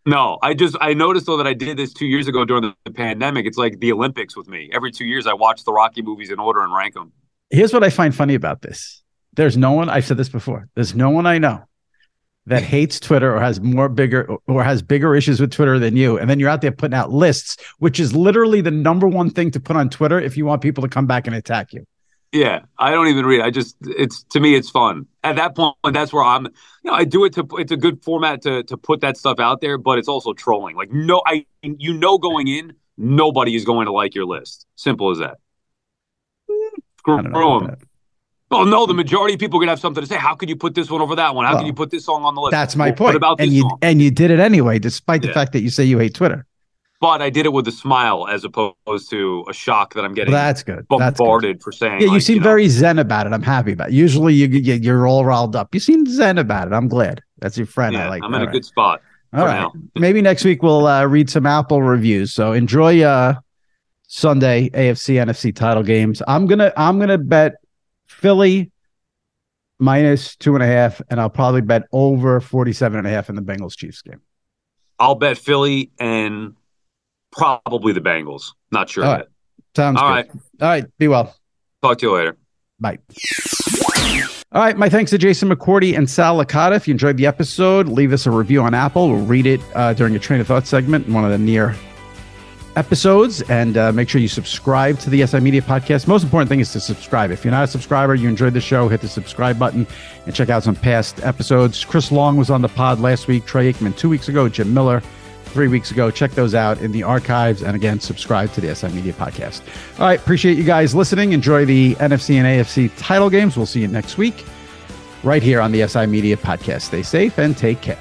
No, I just I noticed though that I did this two years ago during the, the pandemic. It's like the Olympics with me. Every two years, I watch the Rocky movies in order and rank them. Here's what I find funny about this. There's no one, I've said this before, there's no one I know that hates Twitter or has more bigger or has bigger issues with Twitter than you. And then you're out there putting out lists, which is literally the number one thing to put on Twitter if you want people to come back and attack you. Yeah, I don't even read. I just, it's, to me, it's fun. At that point, that's where I'm, you know, I do it to, it's a good format to to put that stuff out there, but it's also trolling. Like, no, I, you know, going in, nobody is going to like your list. Simple as that. Screw them. Oh, no, the majority of people are going to have something to say. How could you put this one over that one? How well, can you put this song on the list? That's my well, point. What about and this you, song? And you did it anyway, despite the yeah. fact that you say you hate Twitter. But I did it with a smile as opposed to a shock that I'm getting well, that's good. bombarded that's good. for saying. Yeah, you like, seem you know, very zen about it. I'm happy about it. Usually you, you, you're all riled up. You seem zen about it. I'm glad. That's your friend. Yeah, I like I'm that. in all a right. good spot all for right. now. Maybe next week we'll uh, read some Apple reviews. So enjoy uh, Sunday A F C, N F C title games. I'm going to I'm gonna bet Philly minus two and a half, and I'll probably bet over forty-seven and a half in the Bengals Chiefs game. I'll bet Philly and probably the Bengals. Not sure All yet. Right. Sounds All good. right. All right. Be well. Talk to you later. Bye. All right. My thanks to Jason McCourty and Sal Licata. If you enjoyed the episode, leave us a review on Apple. We'll read it uh, during a Train of Thought segment in one of the near episodes. And uh, make sure you subscribe to the S I Media Podcast. Most important thing is to subscribe. If you're not a subscriber, you enjoyed the show, hit the subscribe button and check out some past episodes. Chris Long was on the pod last week. Troy Aikman two weeks ago. Jim Miller three weeks ago. Check those out in the archives. And again, subscribe to the S I Media Podcast. All right. Appreciate you guys listening. Enjoy the N F C and A F C title games. We'll see you next week right here on the S I Media Podcast. Stay safe and take care.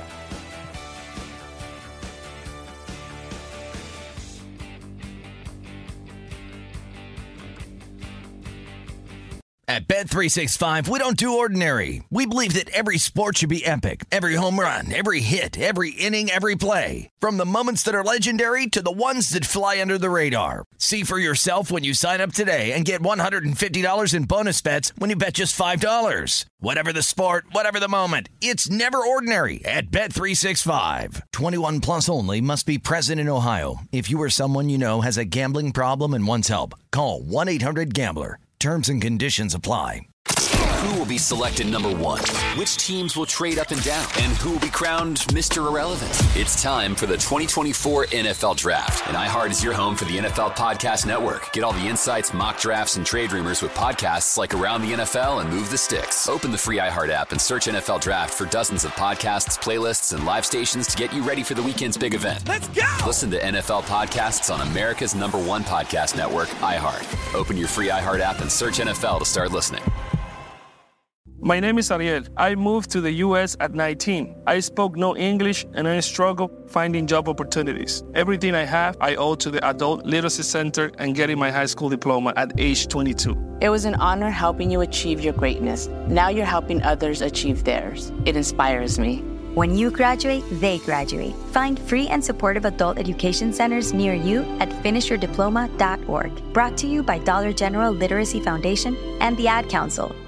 At Bet three sixty-five, we don't do ordinary. We believe that every sport should be epic. Every home run, every hit, every inning, every play. From the moments that are legendary to the ones that fly under the radar. See for yourself when you sign up today and get one hundred fifty dollars in bonus bets when you bet just five dollars. Whatever the sport, whatever the moment, it's never ordinary at Bet three sixty-five. twenty-one plus only. Must be present in Ohio. If you or someone you know has a gambling problem and wants help, call one eight hundred gambler. Terms and conditions apply. Who will be selected number one? Which teams will trade up and down? And who will be crowned Mister Irrelevant? It's time for the twenty twenty-four N F L Draft. And iHeart is your home for the N F L Podcast Network. Get all the insights, mock drafts, and trade rumors with podcasts like Around the N F L and Move the Sticks. Open the free iHeart app and search N F L Draft for dozens of podcasts, playlists, and live stations to get you ready for the weekend's big event. Let's go! Listen to N F L podcasts on America's number one podcast network, iHeart. Open your free iHeart app and search N F L to start listening. My name is Ariel. I moved to the U S at nineteen. I spoke no English and I struggled finding job opportunities. Everything I have, I owe to the Adult Literacy Center and getting my high school diploma at age twenty-two. It was an honor helping you achieve your greatness. Now you're helping others achieve theirs. It inspires me. When you graduate, they graduate. Find free and supportive adult education centers near you at finish your diploma dot org. Brought to you by Dollar General Literacy Foundation and the Ad Council.